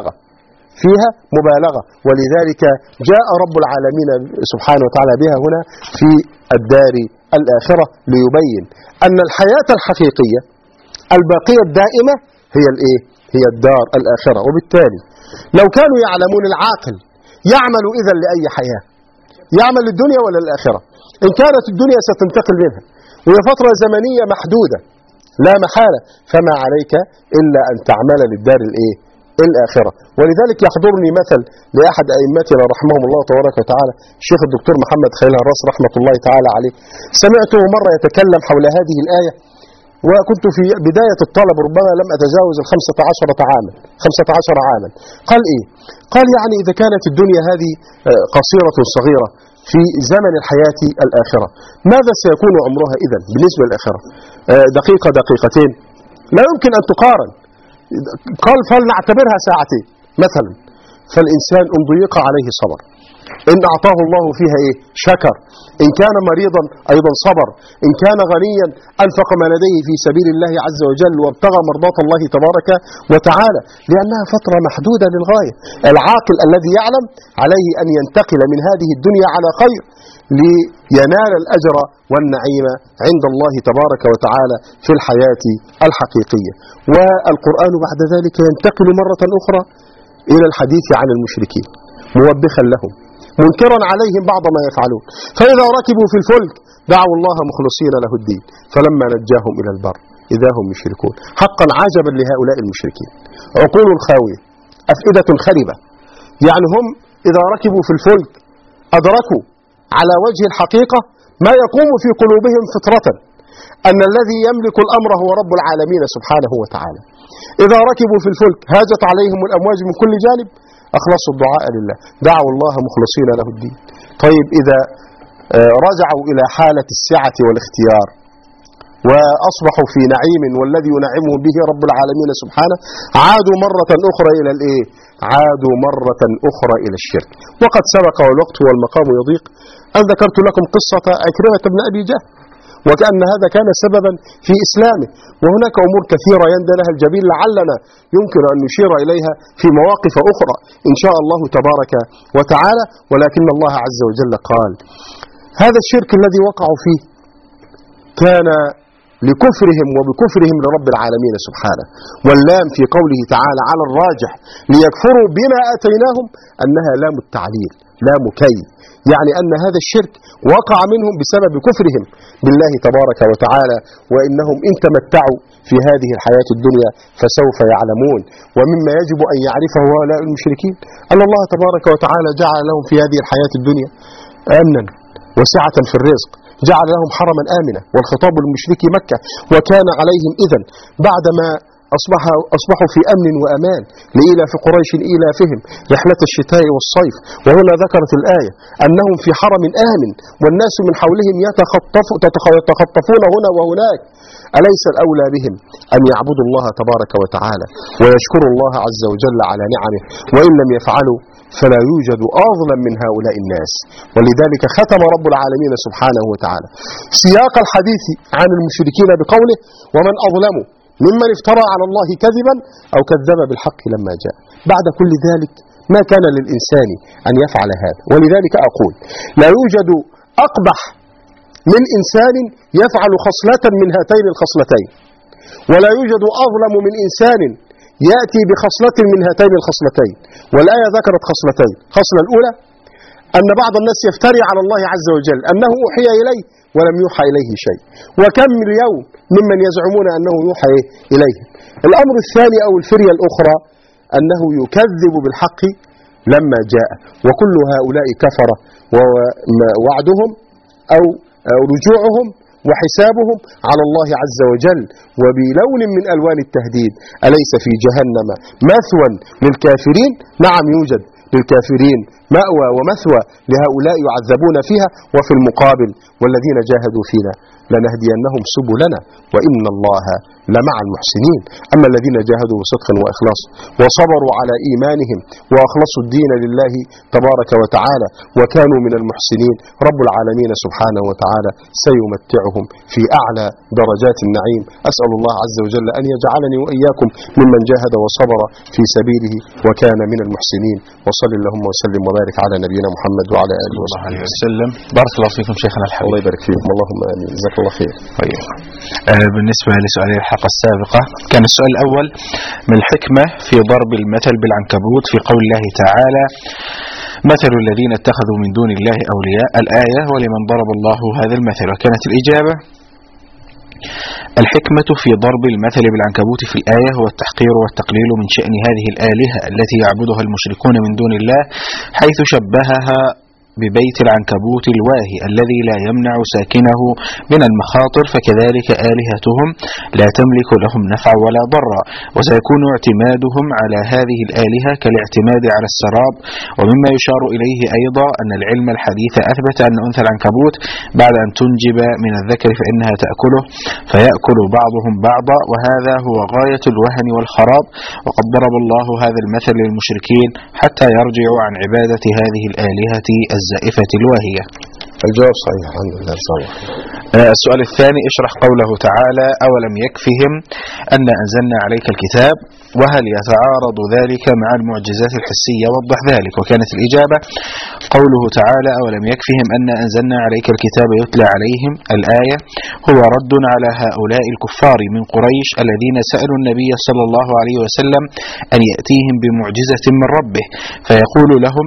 مبالغة، ولذلك جاء رب العالمين سبحانه وتعالى بها هنا في الدار الآخرة ليبين أن الحياة الحقيقية الباقية الدائمة هي الدار الآخرة. وبالتالي لو كانوا يعلمون العاقل يعمل إذن لأي حياة، يعمل الدنيا ولا الآخرة؟ إن كانت الدنيا ستنتقل منها وهي فترة زمنية محدودة لا محالة، فما عليك إلا أن تعمل للدار الآخرة. ولذلك يحضرني مثل لأحد أئمتنا رحمهم الله تبارك وتعالى الشيخ الدكتور محمد خليل الراس رحمة الله تعالى عليه. سمعته مرة يتكلم حول هذه الآية وكنت في بداية الطلب ربما لم أتجاوز 15 عاما. قال إيه؟ قال يعني إذا كانت الدنيا هذه قصيرة صغيرة في زمن الحياة الآخرة، ماذا سيكون عمرها إذن بالنسبة للآخرة؟ دقيقة دقيقتين لا يمكن أن تقارن. قال فلنعتبرها ساعتين مثلا، فالإنسان إن ضيق عليه صبر، إن أعطاه الله فيها شكر، إن كان مريضا أيضا صبر، إن كان غنيا أنفق ما لديه في سبيل الله عز وجل وابتغى مرضات الله تبارك وتعالى، لأنها فترة محدودة للغاية. العاقل الذي يعلم عليه أن ينتقل من هذه الدنيا على خير لينال الأجر والنعيم عند الله تبارك وتعالى في الحياة الحقيقية. والقرآن بعد ذلك ينتقل مرة أخرى إلى الحديث عن المشركين موبخا لهم منكرا عليهم بعض ما يفعلون، فإذا ركبوا في الفلك دعوا الله مخلصين له الدين فلما نجاهم إلى البر إذا هم يشركون. حقا عجبا لهؤلاء المشركين، عقول خاوية، أفئدة خربة. يعني هم إذا ركبوا في الفلك أدركوا على وجه الحقيقة ما يقوم في قلوبهم فطرة أن الذي يملك الأمر هو رب العالمين سبحانه وتعالى. إذا ركبوا في الفلك هاجت عليهم الأمواج من كل جانب أخلصوا الدعاء لله دعوا الله مخلصين له الدين. طيب إذا رجعوا إلى حالة السعة والاختيار وأصبحوا في نعيم والذي ينعمهم به رب العالمين سبحانه، عادوا مرة أخرى إلى الشرك. وقد سبق والوقت والمقام يضيق أن ذكرت لكم قصة عكرمة بن أبي جهل، وكأن هذا كان سببا في إسلامه. وهناك أمور كثيرة يندى لها الجبين لعلنا يمكن أن نشير إليها في مواقف أخرى إن شاء الله تبارك وتعالى. ولكن الله عز وجل قال هذا الشرك الذي وقعوا فيه كان لكفرهم وبكفرهم لرب العالمين سبحانه، واللام في قوله تعالى على الراجح ليكفروا بما آتيناهم أنها لام التعليل لام كي، يعني أن هذا الشرك وقع منهم بسبب كفرهم بالله تبارك وتعالى، وإنهم إن تمتعوا في هذه الحياة الدنيا فسوف يعلمون. ومما يجب أن يعرفه هؤلاء المشركين أن الله تبارك وتعالى جعل لهم في هذه الحياة الدنيا أمنا وسعة في الرزق، جعل لهم حرما آمنا، والخطاب للمشركي مكة، وكان عليهم إذن بعدما أصبحوا في أمن وأمان لإيلاف قريش إيلافهم رحلة الشتاء والصيف. وهنا ذكرت الآية أنهم في حرم آمن والناس من حولهم يتخطفون هنا وهناك. أليس الأولى بهم أن يعبدوا الله تبارك وتعالى ويشكروا الله عز وجل على نعمه؟ وإن لم يفعلوا فلا يوجد أظلم من هؤلاء الناس. ولذلك ختم رب العالمين سبحانه وتعالى سياق الحديث عن المشركين بقوله: ومن أظلم ممن افترى على الله كذبا أو كذب بالحق لما جاء. بعد كل ذلك ما كان للإنسان أن يفعل هذا. ولذلك أقول لا يوجد أقبح من إنسان يفعل خصلة من هاتين الخصلتين، ولا يوجد أظلم من إنسان يأتي بخصلة من هاتين الخصلتين. والآية ذكرت خصلتين: خصلة الأولى أن بعض الناس يفتري على الله عز وجل أنه أوحي إليه ولم يوحى إليه شيء، وكم اليوم ممن يزعمون أنه يوحى إليه. الأمر الثاني أو الفرية الأخرى أنه يكذب بالحق لما جاء. وكل هؤلاء كفرة، ووعدهم أو رجوعهم وحسابهم على الله عز وجل وبلون من ألوان التهديد. أليس في جهنم مثوى للكافرين؟ نعم يوجد للكافرين مأوى ومثوى لهؤلاء يعذبون فيها. وفي المقابل: والذين جاهدوا فينا لنهدينهم سبلنا وإن الله لمع المحسنين. أما الذين جاهدوا بصدق وإخلاص وصبروا على إيمانهم وأخلصوا الدين لله تبارك وتعالى وكانوا من المحسنين، رب العالمين سبحانه وتعالى سيمتعهم في أعلى درجات النعيم. أسأل الله عز وجل أن يجعلني وإياكم ممن جاهد وصبر في سبيله وكان من المحسنين. وصل اللهم وسلم وبارك على نبينا محمد وعلى آله وصحبه وسلم. بارك الله فيكم شيخنا الحبيب. الله يبارك فيكم. اللهم آمين. جزاك الله خير. طيب. بالنسبة لسؤال الحلقة السابقة كان السؤال الأول: ما الحكمة في ضرب المثل بالعنكبوت في قول الله تعالى: مثل الذين اتخذوا من دون الله أولياء الآية ولمن ضرب الله هذا المثل. وكانت الإجابة: الحكمة في ضرب المثل بالعنكبوت في الآية هو التحقير والتقليل من شأن هذه الآلهة التي يعبدها المشركون من دون الله، حيث شبهها ببيت العنكبوت الواهي الذي لا يمنع ساكنه من المخاطر، فكذلك آلهتهم لا تملك لهم نفع ولا ضرا، وسيكون اعتمادهم على هذه الآلهة كالاعتماد على السراب. ومما يشار إليه أيضا أن العلم الحديث أثبت أن أنثى العنكبوت بعد أن تنجب من الذكر فإنها تأكله فيأكل بعضهم بعضا، وهذا هو غاية الوهن والخراب. وقد ضرب الله هذا المثل للمشركين حتى يرجعوا عن عبادة هذه الآلهة الزائفة الواهية. الجواب صحيح الحمد لله. صحيح. السؤال الثاني: اشرح قوله تعالى: أولم يكفهم أن أنزلنا عليك الكتاب، وهل يتعارض ذلك مع المعجزات الحسية؟ وضح ذلك. وكانت الإجابة: قوله تعالى: أولم يكفهم أن أنزلنا عليك الكتاب يتلى عليهم الآية هو رد على هؤلاء الكفار من قريش الذين سألوا النبي صلى الله عليه وسلم أن يأتيهم بمعجزة من ربه، فيقول لهم: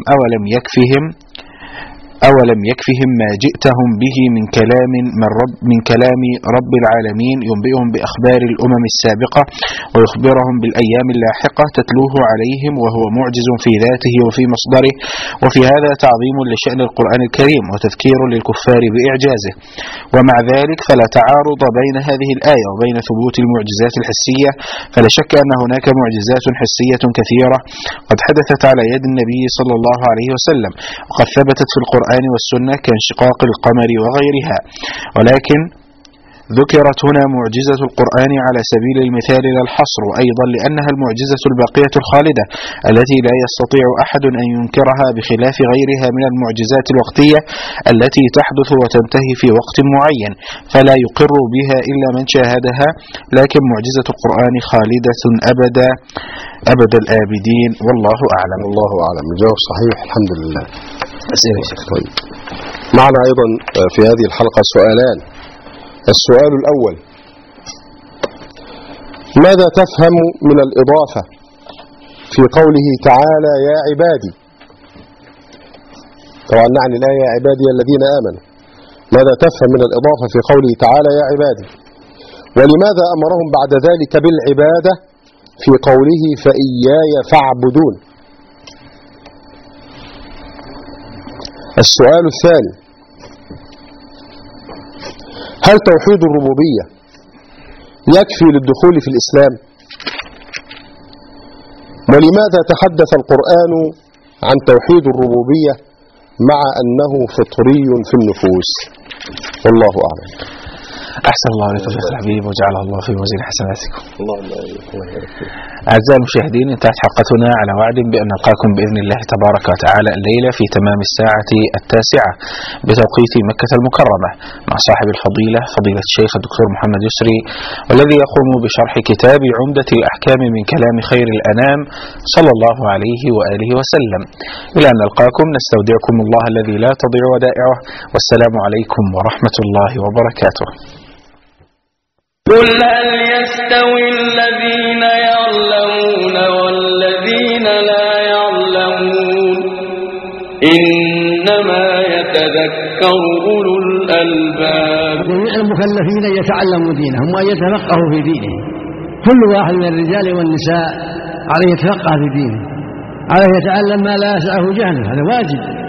أولم يكفهم ما جئتهم به من كلام رب العالمين ينبئهم بأخبار الأمم السابقة ويخبرهم بالأيام اللاحقة تتلوه عليهم، وهو معجز في ذاته وفي مصدره. وفي هذا تعظيم لشأن القرآن الكريم وتذكير للكفار بإعجازه. ومع ذلك فلا تعارض بين هذه الآية وبين ثبوت المعجزات الحسية، فلا شك أن هناك معجزات حسية كثيرة قد حدثت على يد النبي صلى الله عليه وسلم، وقد ثبتت في القرآن والسنة كانشقاق القمر وغيرها. ولكن ذكرت هنا معجزة القرآن على سبيل المثال لا الحصر، وأيضا لأنها المعجزة الباقية الخالدة التي لا يستطيع أحد أن ينكرها، بخلاف غيرها من المعجزات الوقتية التي تحدث وتنتهي في وقت معين فلا يقر بها إلا من شاهدها. لكن معجزة القرآن خالدة أبد الآبدين، والله أعلم. الله أعلم. الجواب صحيح الحمد لله. أسئلة يا شيخ. طيب. معنا أيضا في هذه الحلقة سؤالان. السؤال الأول: ماذا تفهم من الإضافة في قوله تعالى يا عبادي؟ طبعا نعني الآية يا عبادي الذين آمنوا. ماذا تفهم من الإضافة في قوله تعالى يا عبادي؟ ولماذا أمرهم بعد ذلك بالعبادة في قوله فإياي فاعبدون؟ السؤال الثاني: هل توحيد الربوبية يكفي للدخول في الإسلام؟ ولماذا تحدث القرآن عن توحيد الربوبية مع أنه فطري في النفوس؟ والله أعلم. أحسن الله عليك شيخ الحبيب وجعله الله في موازين حسناتكم. اللهم أعزائي المشاهدين، انتهت حلقتنا على وعد بأن نلقاكم بإذن الله تبارك وتعالى الليلة في تمام الساعة 9 بتوقيت مكة المكرمة مع صاحب الفضيلة فضيلة الشيخ الدكتور محمد يسري، والذي يقوم بشرح كتاب عمدة الأحكام من كلام خير الأنام صلى الله عليه وآله وسلم. إلى أن نلقاكم نستودعكم الله الذي لا تضيع ودائعه، والسلام عليكم ورحمة الله وبركاته. قل هل يستوي الذين يعلمون والذين لا يعلمون إنما يتذكر أولو الألباب. جميع المكلفين يتعلموا دينهم وأن يتفقهوا في دينهم. كل واحد من الرجال والنساء عليه يتفقه في دينه، عليه يتعلم ما لا يسعه جهله، هذا واجب.